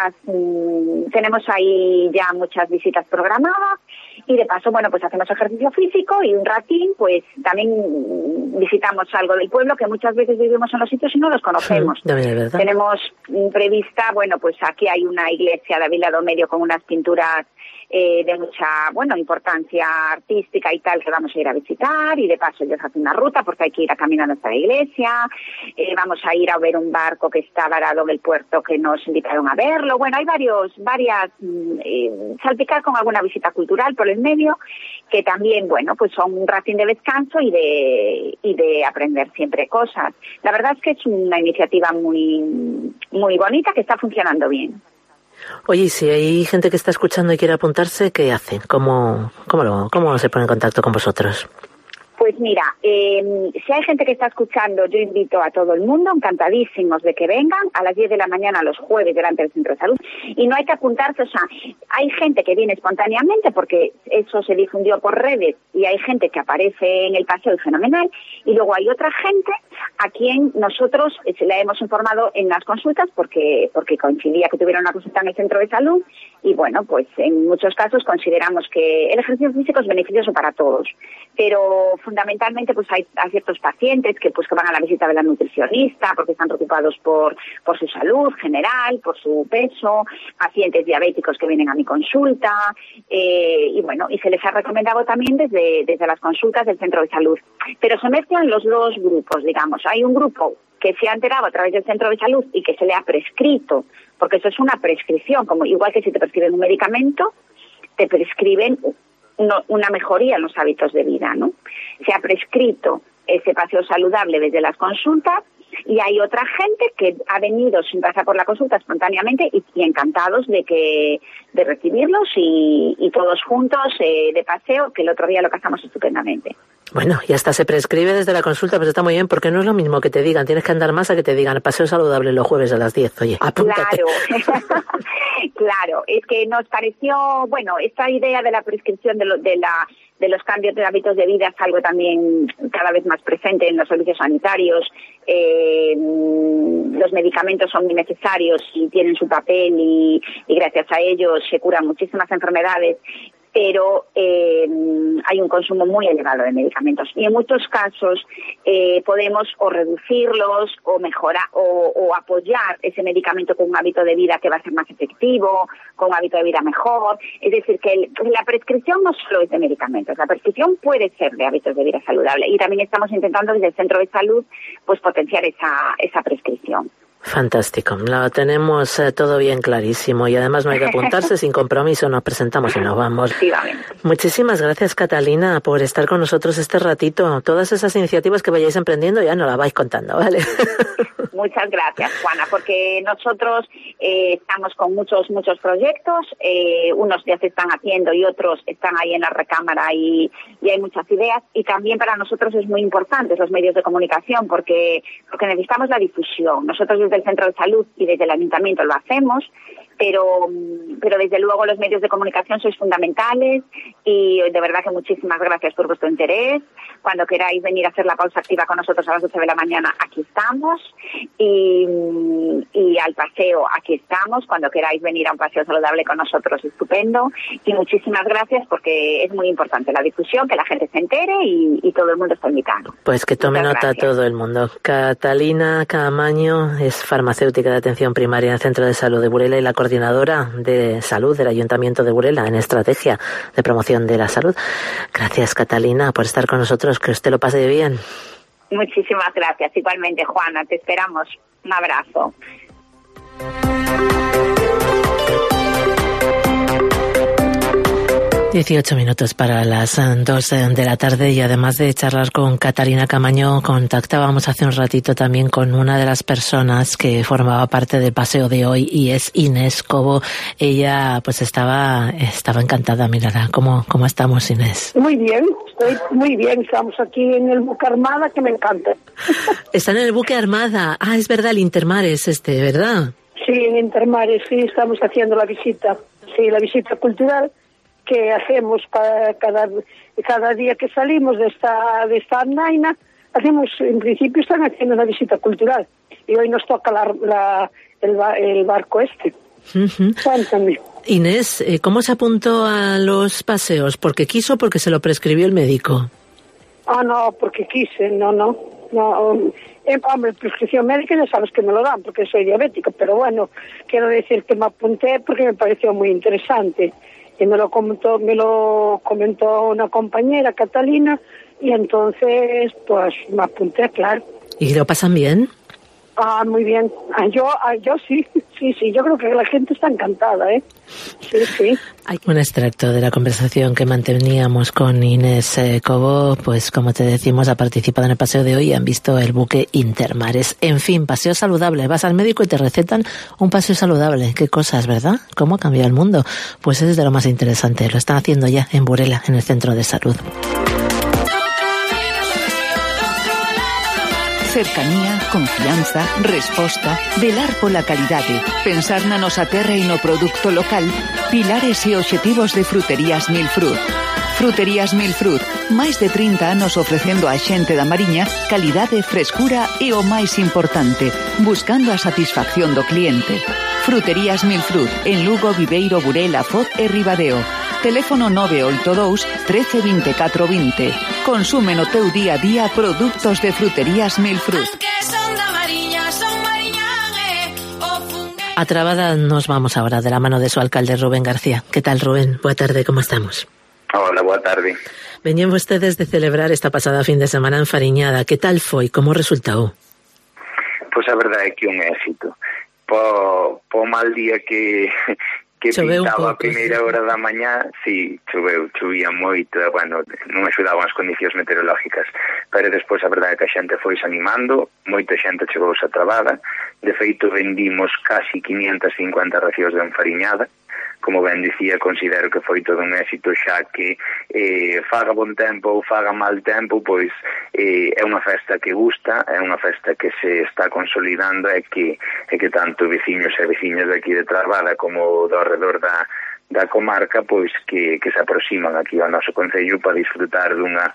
ahí ya muchas visitas programadas. Y de paso, bueno, pues hacemos ejercicio físico y un ratín, pues también visitamos algo del pueblo, que muchas veces vivimos en los sitios y no los conocemos. Tenemos prevista, bueno, pues aquí hay una iglesia de Avilado Medio con unas pinturas de mucha, bueno, importancia artística y tal, que vamos a ir a visitar, y de paso ellos hacen una ruta porque hay que ir a caminar hasta la iglesia. Vamos a ir a ver un barco que está varado en el puerto, que nos invitaron a verlo. Bueno, hay varias salpicar con alguna visita cultural por el medio, que también, bueno, pues son un ratín de descanso y de aprender siempre cosas. La verdad es que es una iniciativa muy muy bonita, que está funcionando bien. Oye, si hay gente que está escuchando y quiere apuntarse, ¿qué hacen? ¿Cómo se pone en contacto con vosotros? Pues mira, si hay gente que está escuchando, yo invito a todo el mundo, encantadísimos de que vengan a las 10 de la mañana los jueves delante del Centro de Salud. Y no hay que apuntarse, o sea, hay gente que viene espontáneamente porque eso se difundió por redes, y hay gente que aparece en el paseo fenomenal, y luego hay otra gente a quien nosotros la hemos informado en las consultas porque coincidía que tuvieron una consulta en el Centro de Salud, y bueno, pues en muchos casos consideramos que el ejercicio físico es beneficioso para todos, pero fundamentalmente pues hay ciertos pacientes que van a la visita de la nutricionista porque están preocupados por su salud general, por su peso, pacientes diabéticos que vienen a mi consulta, y bueno, y se les ha recomendado también desde las consultas del centro de salud. Pero se mezclan los 2 grupos, digamos. Hay un grupo que se ha enterado a través del centro de salud y que se le ha prescrito, porque eso es una prescripción, como igual que si te prescriben un medicamento, te prescriben una mejoría en los hábitos de vida, ¿no? Se ha prescrito ese paseo saludable desde las consultas, Y hay otra gente que ha venido sin pasar por la consulta espontáneamente y encantados de recibirlos y todos juntos de paseo, que el otro día lo pasamos estupendamente. Bueno, y hasta se prescribe desde la consulta, pues está muy bien, porque no es lo mismo que te digan, tienes que andar más a que te digan paseo saludable los jueves a las 10, oye, apúntate. Claro, claro, es que nos pareció, bueno, esta idea de la prescripción de los cambios de hábitos de vida es algo también cada vez más presente en los servicios sanitarios. Los medicamentos son muy necesarios y tienen su papel y gracias a ellos se curan muchísimas enfermedades, pero hay un consumo muy elevado de medicamentos y en muchos casos podemos o reducirlos o mejorar o apoyar ese medicamento con un hábito de vida que va a ser más efectivo, con un hábito de vida mejor. Es decir, que la prescripción no solo es de medicamentos, la prescripción puede ser de hábitos de vida saludable y también estamos intentando desde el centro de salud pues potenciar esa prescripción. Fantástico, lo tenemos todo bien clarísimo y además no hay que apuntarse sin compromiso, nos presentamos y nos vamos. Muchísimas gracias, Catalina, por estar con nosotros este ratito. Todas esas iniciativas que vayáis emprendiendo ya nos las vais contando, ¿vale? Muchas gracias, Juana, porque nosotros estamos con muchos proyectos, unos ya se están haciendo y otros están ahí en la recámara y hay muchas ideas y también para nosotros es muy importante los medios de comunicación porque necesitamos la difusión. Nosotros desde el Centro de Salud y desde el Ayuntamiento lo hacemos, pero desde luego los medios de comunicación sois fundamentales y de verdad que muchísimas gracias por vuestro interés. Cuando queráis venir a hacer la pausa activa con nosotros a las 8 de la mañana, aquí estamos y al paseo, aquí estamos. Cuando queráis venir a un paseo saludable con nosotros, estupendo. Y muchísimas gracias porque es muy importante la difusión, que la gente se entere y todo el mundo está invitado. Pues que tome nota todo el mundo. Catalina Caamaño es farmacéutica de atención primaria en el Centro de Salud de Burela y la coordinadora de salud del Ayuntamiento de Burela en estrategia de promoción de la salud. Gracias, Catalina, por estar con nosotros. Que usted lo pase bien. Muchísimas gracias. Igualmente, Juana, te esperamos. Un abrazo. 18 minutos para las 2 de la tarde y además de charlar con Catalina Caamaño, contactábamos hace un ratito también con una de las personas que formaba parte del paseo de hoy y es Inés Cobo. Ella pues estaba encantada, mírala, ¿cómo estamos, Inés? Muy bien, estoy muy bien, estamos aquí en el buque Armada, que me encanta. Están en el buque Armada, es verdad, el Intermares ¿verdad? Sí, en Intermares, sí, estamos haciendo la visita cultural que hacemos cada día que salimos de esta andaina, en principio están haciendo una visita cultural y hoy nos toca el barco este. Uh-huh. Cuéntame. Inés, ¿cómo se apuntó a los paseos? ¿Porque quiso o porque se lo prescribió el médico? No, porque quise, no. Hombre, prescripción médica ya sabes que me lo dan porque soy diabética, pero bueno, quiero decir que me apunté porque me pareció muy interesante. Y me lo comentó una compañera, Catalina, y entonces pues me apunté, claro. ¿Y lo pasan bien? Muy bien. Yo sí, yo creo que la gente está encantada, ¿eh? Sí. Hay un extracto de la conversación que manteníamos con Inés Cobo, pues como te decimos, ha participado en el paseo de hoy y han visto el buque Intermares. En fin, paseo saludable. Vas al médico y te recetan un paseo saludable. Qué cosas, ¿verdad? ¿Cómo ha cambiado el mundo? Pues es de lo más interesante. Lo están haciendo ya en Burela, en el Centro de Salud. Cercanía, confianza, resposta, velar pola calidade, pensar na nosa terra e no produto local, pilares e obxectivos de Fruterías Milfrut. Fruterías Milfrut, máis de 30 anos ofrecendo á xente da Mariña calidade, frescura e o máis importante, buscando a satisfacción do cliente. Fruterías Milfrut, en Lugo, Viveiro, Burela, Foz e Ribadeo. Teléfono 982 13 24 20. Consume no teu día a día produtos de Fruterías Milfrut. A Trabada nos vamos ahora de la mano de su alcalde Rubén García. ¿Qué tal, Rubén? Boa tarde, ¿cómo estamos? Hola, boa tarde. Veñen vostedes de celebrar esta pasada fin de semana en Fariñada. Que tal foi? Como resultou? Pois a verdade é que un éxito. Po mal día que pintaba a primeira hora da mañá, si, chovía moito, bueno, non axudaban as condicións meteorológicas, pero despois a verdade é que a xente foi se animando, moita xente chegouse a trabada, de feito vendimos casi 550 racións de enfariñada. Como ben dicía, considero que foi todo un éxito, xa que faga bon tempo ou faga mal tempo, pois é unha festa que gusta, é unha festa que se está consolidando e que tanto veciños e veciñas de aquí de Trabada como do alrededor da comarca, pois que se aproximan aquí ao noso concello para disfrutar dunha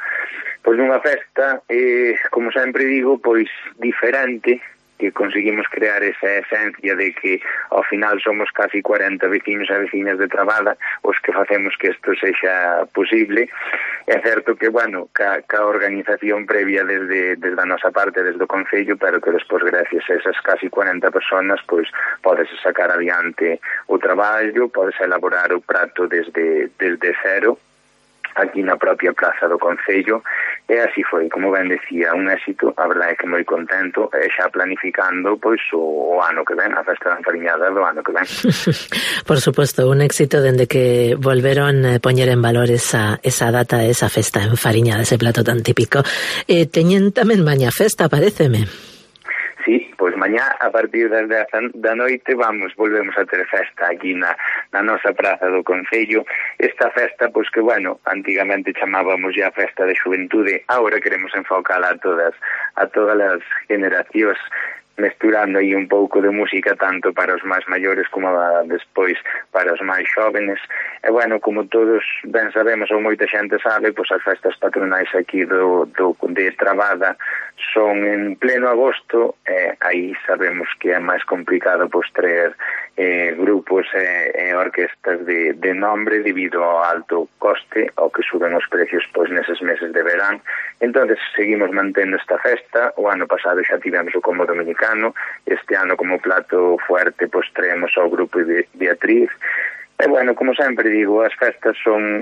festa, como sempre digo, pois diferente, que conseguimos crear esa esencia de que ao final somos casi 40 veciños e veciñas de Trabada os que facemos que isto sexa posible. É certo que, bueno, ca organización previa desde a nosa parte, desde o Concello, pero que despois, gracias a esas casi 40 personas, pois podes sacar adiante o traballo, podes elaborar o prato desde cero, aquí na propia plaza do Concello, e así foi, como ben decía, un éxito. A verdade é que moi contento, e xa planificando pois o ano que ven, a festa da enfariñada do ano que ven. Por suposto, un éxito dende que volveron poñer en valor esa data, esa festa enfariñada, ese plato tan típico. Teñen tamén mañá festa, paréceme. Sí, pois mañá a partir das 10 da noite volvemos a ter festa aquí na nosa praza do Concello. Esta festa, pois que, bueno, antigamente chamábamos ya festa de xuventude, agora queremos enfocala a todas as generacións, mesturando aí un pouco de música tanto para os máis maiores como despois para os máis xóvenes. E, bueno, como todos ben sabemos ou moita xente sabe, pois as festas patronais aquí de Trabada son en pleno agosto, e aí sabemos que é máis complicado pois traer grupos e orquestas de nombre debido ao alto coste ao que suben os precios pois neses meses de verán. Entonces seguimos mantendo esta festa. O ano pasado xa tivemos o Combo Dominicano, este ano como plato fuerte pois traemos ao grupo Beatriz. E, bueno, como sempre digo, as festas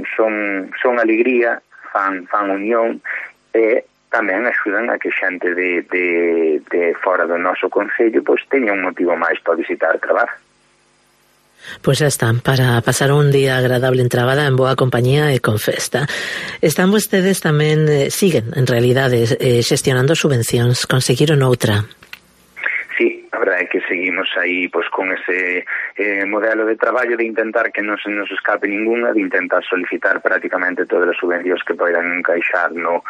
son alegría, fan unión, e tamén axudan a que xente de fora do noso concello pois teña un motivo máis para visitar Trabada. Pois xa están, para pasar un día agradable en Trabada, en boa compañía e con festa. Están vostedes tamén, siguen, en realidade, xestionando subvencións. Conseguiron outra? Sí, a verdade é que seguimos aí pois con ese modelo de traballo de intentar que non se nos escape ninguna, de intentar solicitar prácticamente todas as subvencións que poidan encaixar no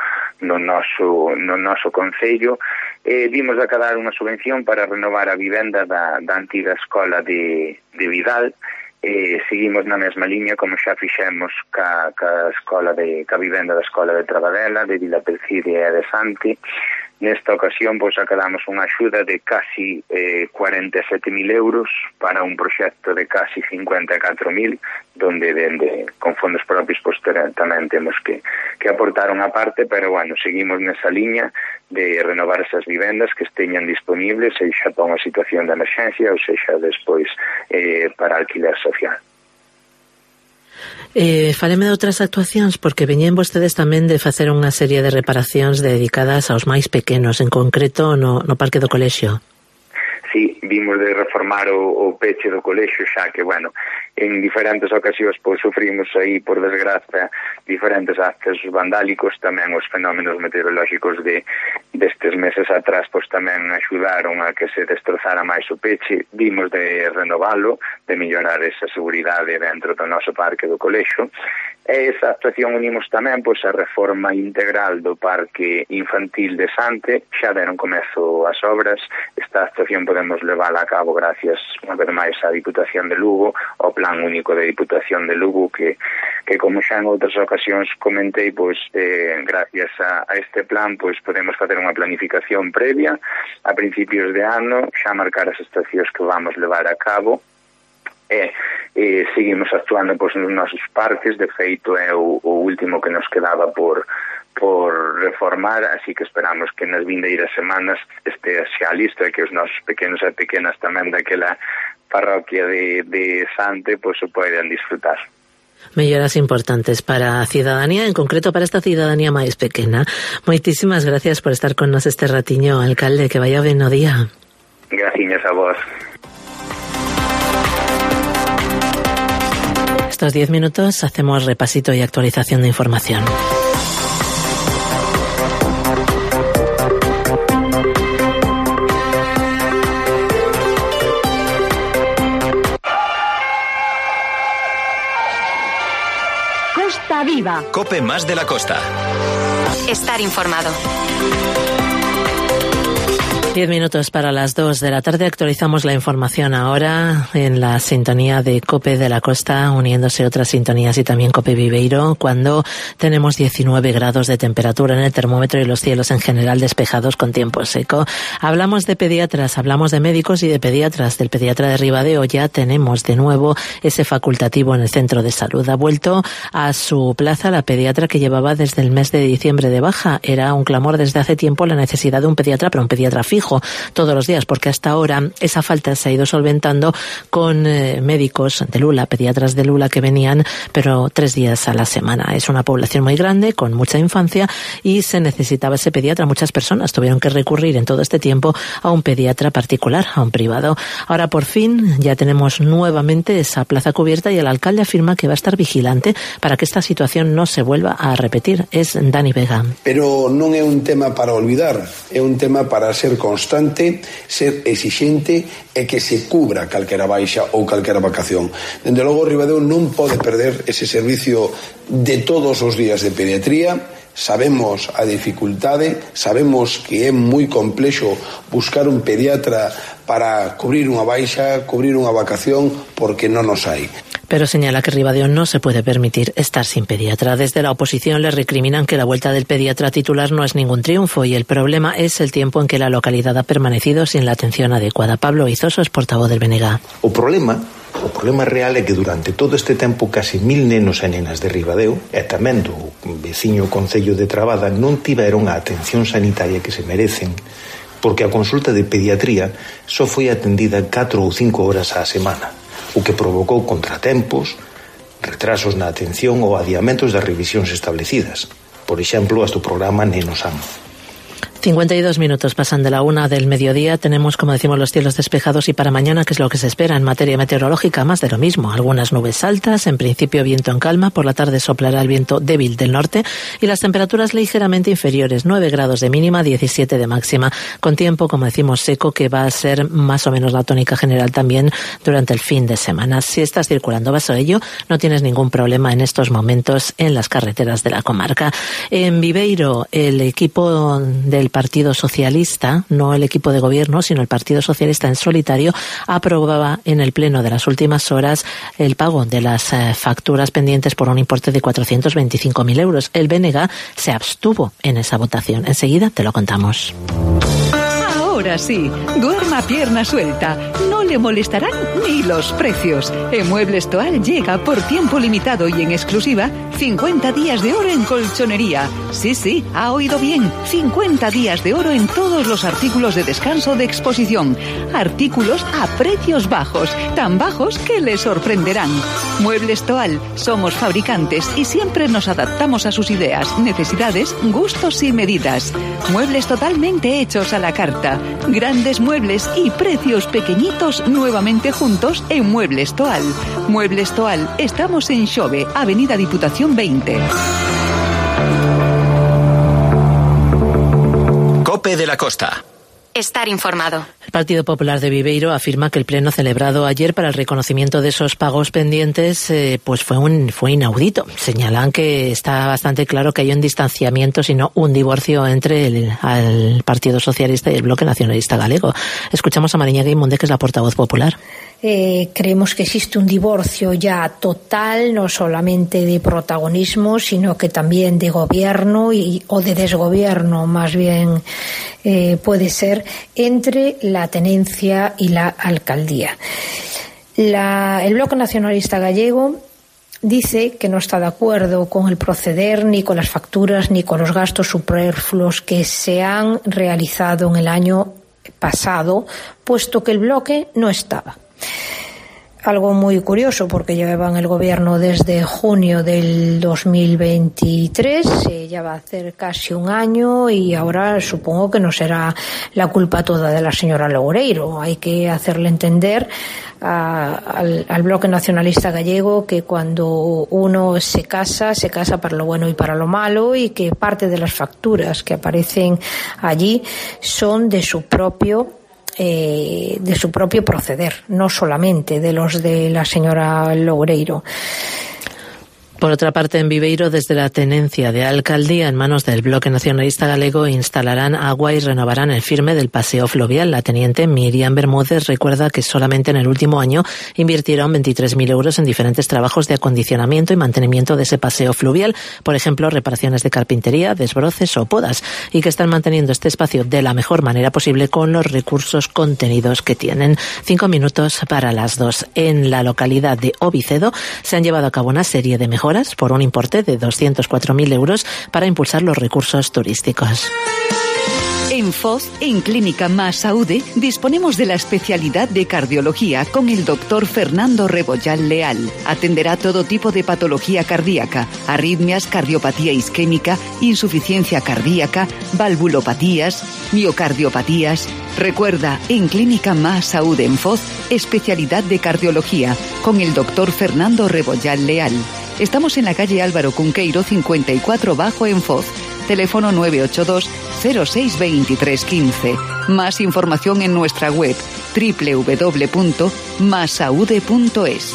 noso concello. Vimos de acadar unha subvención para renovar a vivenda da antiga escola de Vidal. Seguimos na mesma liña como xa fixemos ca vivenda da escola de Trabadela, de Vila Percide e de Santi. Nesta ocasión, pois, acadamos unha axuda de casi 47.000 euros para un proxecto de casi 54.000, donde con fondos propios, pois, tamén temos que aportar unha parte, pero, bueno, seguimos nesa liña de renovar esas vivendas que esteñan disponibles, sexa para unha situación de emerxencia ou sexa despois para alquiler social. Fáleme de outras actuacións, porque veñen vostedes tamén de facer unha serie de reparacións dedicadas aos máis pequenos, en concreto no Parque do Colexio. Sí, vimos de reformar o peche do colexio, xa que, bueno, en diferentes ocasións pois sufrimos aí, por desgracia, diferentes actos vandálicos. Tamén os fenómenos meteorológicos destes meses atrás pois tamén axudaron a que se destrozara máis o peche. Vimos de renovalo, de mellorar esa seguridade dentro do noso parque do colexio. E esa actuación unimos tamén pois a reforma integral do parque infantil de Sante. Xa deron comezo as obras. Esta actuación podemos levala a cabo gracias unha vez máis á Diputación de Lugo, ao Plan Único de Diputación de Lugo, que como xa en outras ocasións comentei, pois gracias a este plan pois podemos facer unha planificación previa a principios de ano, xa marcar as estacións que vamos levar a cabo. Seguimos actuando pois nos nosos parques. De feito é o último que nos quedaba por reformar, así que esperamos que nas vindeiras semanas este xa listo e que os nosos pequenos e pequenas tamén daquela parroquia de Sante pois o poidan disfrutar. Melloras importantes para a cidadanía, en concreto para esta cidadanía máis pequena. Moitísimas gracias por estar con nos este ratiño, alcalde, que vaya ben o día. Graciñas a vos. estos 10 minutos hacemos repasito y actualización de información. Costa Viva. COPE más de la costa. Estar informado. 10 minutos para las 2 de la tarde. Actualizamos la información ahora en la sintonía de COPE de la Costa, uniéndose otras sintonías y también COPE Viveiro, cuando tenemos 19 grados de temperatura en el termómetro y los cielos en general despejados con tiempo seco. Hablamos de pediatras, hablamos de médicos y de pediatras. Del pediatra de Ribadeo ya tenemos de nuevo ese facultativo en el centro de salud. Ha vuelto a su plaza la pediatra que llevaba desde el mes de diciembre de baja. Era un clamor desde hace tiempo la necesidad de un pediatra, pero un pediatra fijo todos los días, porque hasta ahora esa falta se ha ido solventando con médicos de Lula, pediatras de Lula que venían, pero 3 días a la semana. Es una población muy grande, con mucha infancia, y se necesitaba ese pediatra. Muchas personas tuvieron que recurrir en todo este tiempo a un pediatra particular, a un privado. Ahora, por fin, ya tenemos nuevamente esa plaza cubierta y el alcalde afirma que va a estar vigilante para que esta situación no se vuelva a repetir. Es Dani Vega. Pero non é un tema para olvidar, é un tema para ser constante, ser exixente e que se cubra calquera baixa ou calquera vacación. Dende logo, Ribadeo non pode perder ese servicio de todos os días de pediatría. Sabemos a dificultade, sabemos que é moi complexo buscar un pediatra para cubrir unha baixa, cubrir unha vacación, porque non nos hai. Pero señala que Ribadeo no se puede permitir estar sin pediatra. Desde la oposición le recriminan que la vuelta del pediatra titular no es ningún triunfo y el problema es el tiempo en que la localidad ha permanecido sin la atención adecuada. Pablo Izoso es portavoz del BNG. O problema real é que durante todo este tempo casi 1000 nenos e nenas de Ribadeo e tamén do veciño concello de Trabada non tiveron a atención sanitaria que se merecen, porque a consulta de pediatría só foi atendida 4 ou 5 horas á semana, o que provocou contratempos, retrasos na atención ou adiamentos das revisións establecidas. Por exemplo, as do programa Nenosan. 52 minutos pasan de la 1 del mediodía. Tenemos, como decimos, los cielos despejados y para mañana, ¿qué es lo que se espera en materia meteorológica? Más de lo mismo. Algunas nubes altas, en principio viento en calma, por la tarde soplará el viento débil del norte y las temperaturas ligeramente inferiores, 9 grados de mínima, 17 de máxima, con tiempo, como decimos, seco, que va a ser más o menos la tónica general también durante el fin de semana. Si estás circulando bajo ello, no tienes ningún problema en estos momentos en las carreteras de la comarca. En Viveiro, el equipo del Partido Socialista, no el equipo de gobierno, sino el Partido Socialista en solitario, aprobaba en el pleno de las últimas horas el pago de las facturas pendientes por un importe de 425.000 euros. El BNG se abstuvo en esa votación. Enseguida te lo contamos. Ahora sí, duerma pierna suelta. No le molestarán ni los precios. En Muebles Toal llega por tiempo limitado y en exclusiva 50 días de oro en colchonería. Sí, ha oído bien. 50 días de oro en todos los artículos de descanso de exposición. Artículos a precios bajos, tan bajos que le sorprenderán. Muebles Toal, somos fabricantes y siempre nos adaptamos a sus ideas, necesidades, gustos y medidas. Muebles totalmente hechos a la carta. Grandes muebles y precios pequeñitos nuevamente juntos en Muebles Toal. Muebles Toal, estamos en Xove, Avenida Diputación 20. COPE de la Costa. Estar informado. El Partido Popular de Viveiro afirma que el pleno celebrado ayer para el reconocimiento de esos pagos pendientes pues fue inaudito. Señalan que está bastante claro que hay un distanciamiento, sino un divorcio entre el Partido Socialista y el Bloque Nacionalista Galego. Escuchamos a Mariña Guimonde, que es la portavoz popular. Creemos que existe un divorcio ya total, no solamente de protagonismo, sino que también de gobierno o de desgobierno, más bien puede ser, entre la tenencia y la alcaldía. El Bloque Nacionalista Gallego dice que no está de acuerdo con el proceder, ni con las facturas, ni con los gastos superfluos que se han realizado en el año pasado, puesto que el bloque no estaba. algo muy curioso, porque llevaban el gobierno desde junio del 2023, ya va a hacer casi un año, y ahora supongo que no será la culpa toda de la señora Loureiro. Hay que hacerle entender al Bloque Nacionalista Gallego que cuando uno se casa para lo bueno y para lo malo, y que parte de las facturas que aparecen allí son de su propio proceder, no solamente de los de la señora Loureiro. Por otra parte, en Viveiro, desde la tenencia de alcaldía en manos del Bloque Nacionalista Galego, instalarán agua y renovarán el firme del paseo fluvial. La teniente Miriam Bermúdez recuerda que solamente en el último año invirtieron 23.000 euros en diferentes trabajos de acondicionamiento y mantenimiento de ese paseo fluvial, por ejemplo, reparaciones de carpintería, desbroces o podas, y que están manteniendo este espacio de la mejor manera posible con los recursos contenidos que tienen. 5 minutos para las 2. En la localidad de Ovicedo se han llevado a cabo una serie de mejoras por un importe de 204.000 euros para impulsar los recursos turísticos. En Foz, en Clínica Más Saúde, disponemos de la especialidad de cardiología con el doctor Fernando Rebollal Leal. Atenderá todo tipo de patología cardíaca, arritmias, cardiopatía isquémica, insuficiencia cardíaca, valvulopatías, miocardiopatías. Recuerda, en Clínica Más Saúde en Foz, especialidad de cardiología con el doctor Fernando Rebollal Leal. Estamos en la calle Álvaro Cunqueiro 54 Bajo en Foz. Teléfono 982 06 23 15. Más información en nuestra web www.masaude.es.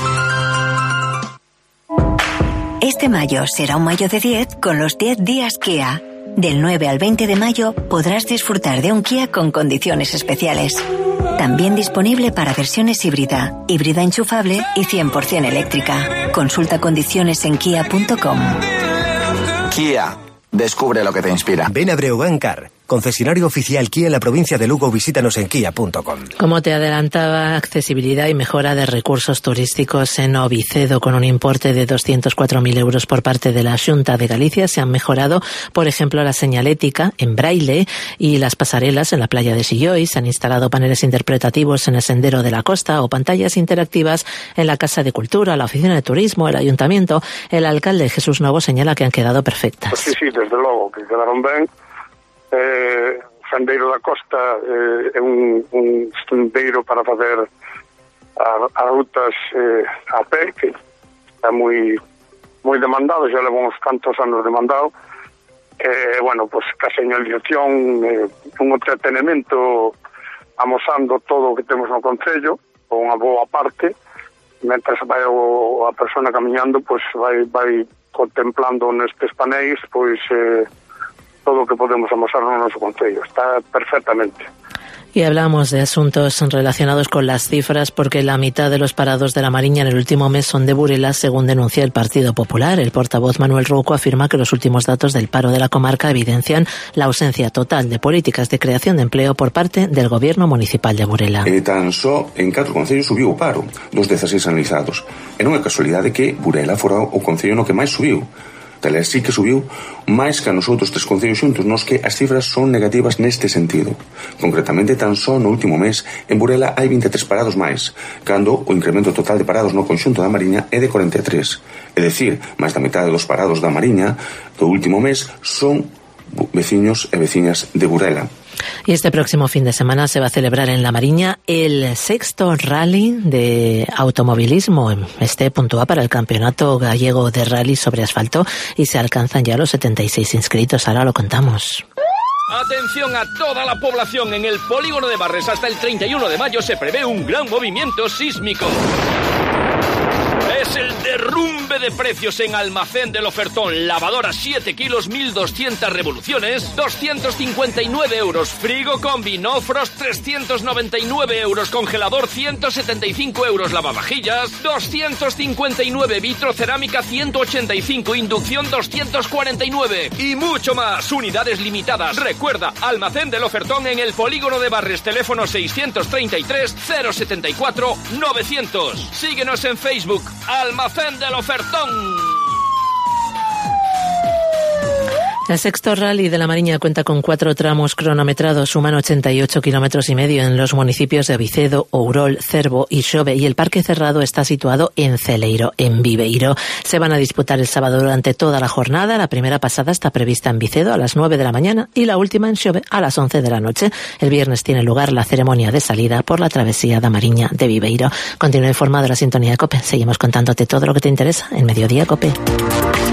Este mayo será un mayo de 10 con los 10 días Kia. Del 9 al 20 de mayo podrás disfrutar de un Kia con condiciones especiales. También disponible para versiones híbrida enchufable y 100% eléctrica. Consulta condiciones en kia.com. Kia. Descubre lo que te inspira. Ven a Breogán Car, concesionario oficial Kia en la provincia de Lugo. Visítanos en kia.com. Como te adelantaba, accesibilidad y mejora de recursos turísticos en Ovicedo con un importe de 204.000 euros por parte de la Xunta de Galicia. Se han mejorado, por ejemplo, la señalética en braille y las pasarelas en la playa de Sillois. Se han instalado paneles interpretativos en el Sendero de la Costa o pantallas interactivas en la Casa de Cultura, la Oficina de Turismo, el Ayuntamiento. El alcalde Jesús Novo señala que han quedado perfectas. Pues sí, desde logo, que quedaron ben. Sendeiro da Costa é un sendeiro para facer as rutas a pé, que é moi demandado, xa leva uns tantos anos demandado. Bueno, pues ca señalización, un entretenimento amosando todo o que temos no concello, con unha boa parte, mentras vai a persona camiñando, pues vai contemplando nestes paneis, pois todo o que podemos amosar no noso concello. Está perfectamente. Y hablamos de asuntos relacionados con las cifras, porque la mitad de los parados de la Mariña en el último mes son de Burela, según denuncia el Partido Popular. El portavoz Manuel Rouco afirma que los últimos datos del paro de la comarca evidencian la ausencia total de políticas de creación de empleo por parte del Gobierno municipal de Burela. Tan só en 4 concellos subiu o paro, dos 16 analizados. E non é casualidade que Burela fora o concello no que máis subiu. Tal sí que subiu máis que a nosotros 3 concellos xuntos, nos que as cifras son negativas neste sentido. Concretamente, tan só no último mes, en Burela hai 23 parados máis, cando o incremento total de parados no conxunto da Mariña é de 43. É dicir, máis da metade dos parados da Mariña do último mes son veciños e veciñas de Burela. Y este próximo fin de semana se va a celebrar en La Mariña el 6º rally de automovilismo. Este puntúa para el Campeonato Gallego de Rally sobre Asfalto y se alcanzan ya los 76 inscritos. Ahora lo contamos. Atención a toda la población. En el polígono de Barres hasta el 31 de mayo se prevé un gran movimiento sísmico. Es el derrumbe de precios en Almacén del Ofertón. Lavadora 7 kilos, 1.200 revoluciones, 259 euros. Frigo Combi No Frost, 399 euros. Congelador, 175 euros. Lavavajillas, 259. Vitro cerámica, 185. Inducción, 249. Y mucho más. Unidades limitadas. Recuerda, Almacén del Ofertón en el polígono de Barres. Teléfono 633 074 900. Síguenos en Facebook. Almacén del Ofertón. La Sexto Rally de la Mariña cuenta con 4 tramos cronometrados, suman 88 kilómetros y medio en los municipios de Vicedo, Ourol, Cervo y Xove, y el parque cerrado está situado en Celeiro, en Viveiro. Se van a disputar el sábado durante toda la jornada. La primera pasada está prevista en Vicedo a las 9 de la mañana y la última en Xove a las 11 de la noche. El viernes tiene lugar la ceremonia de salida por la travesía da Mariña de Viveiro. Continúa informado la sintonía de COPE. Seguimos contándote todo lo que te interesa en Mediodía COPE.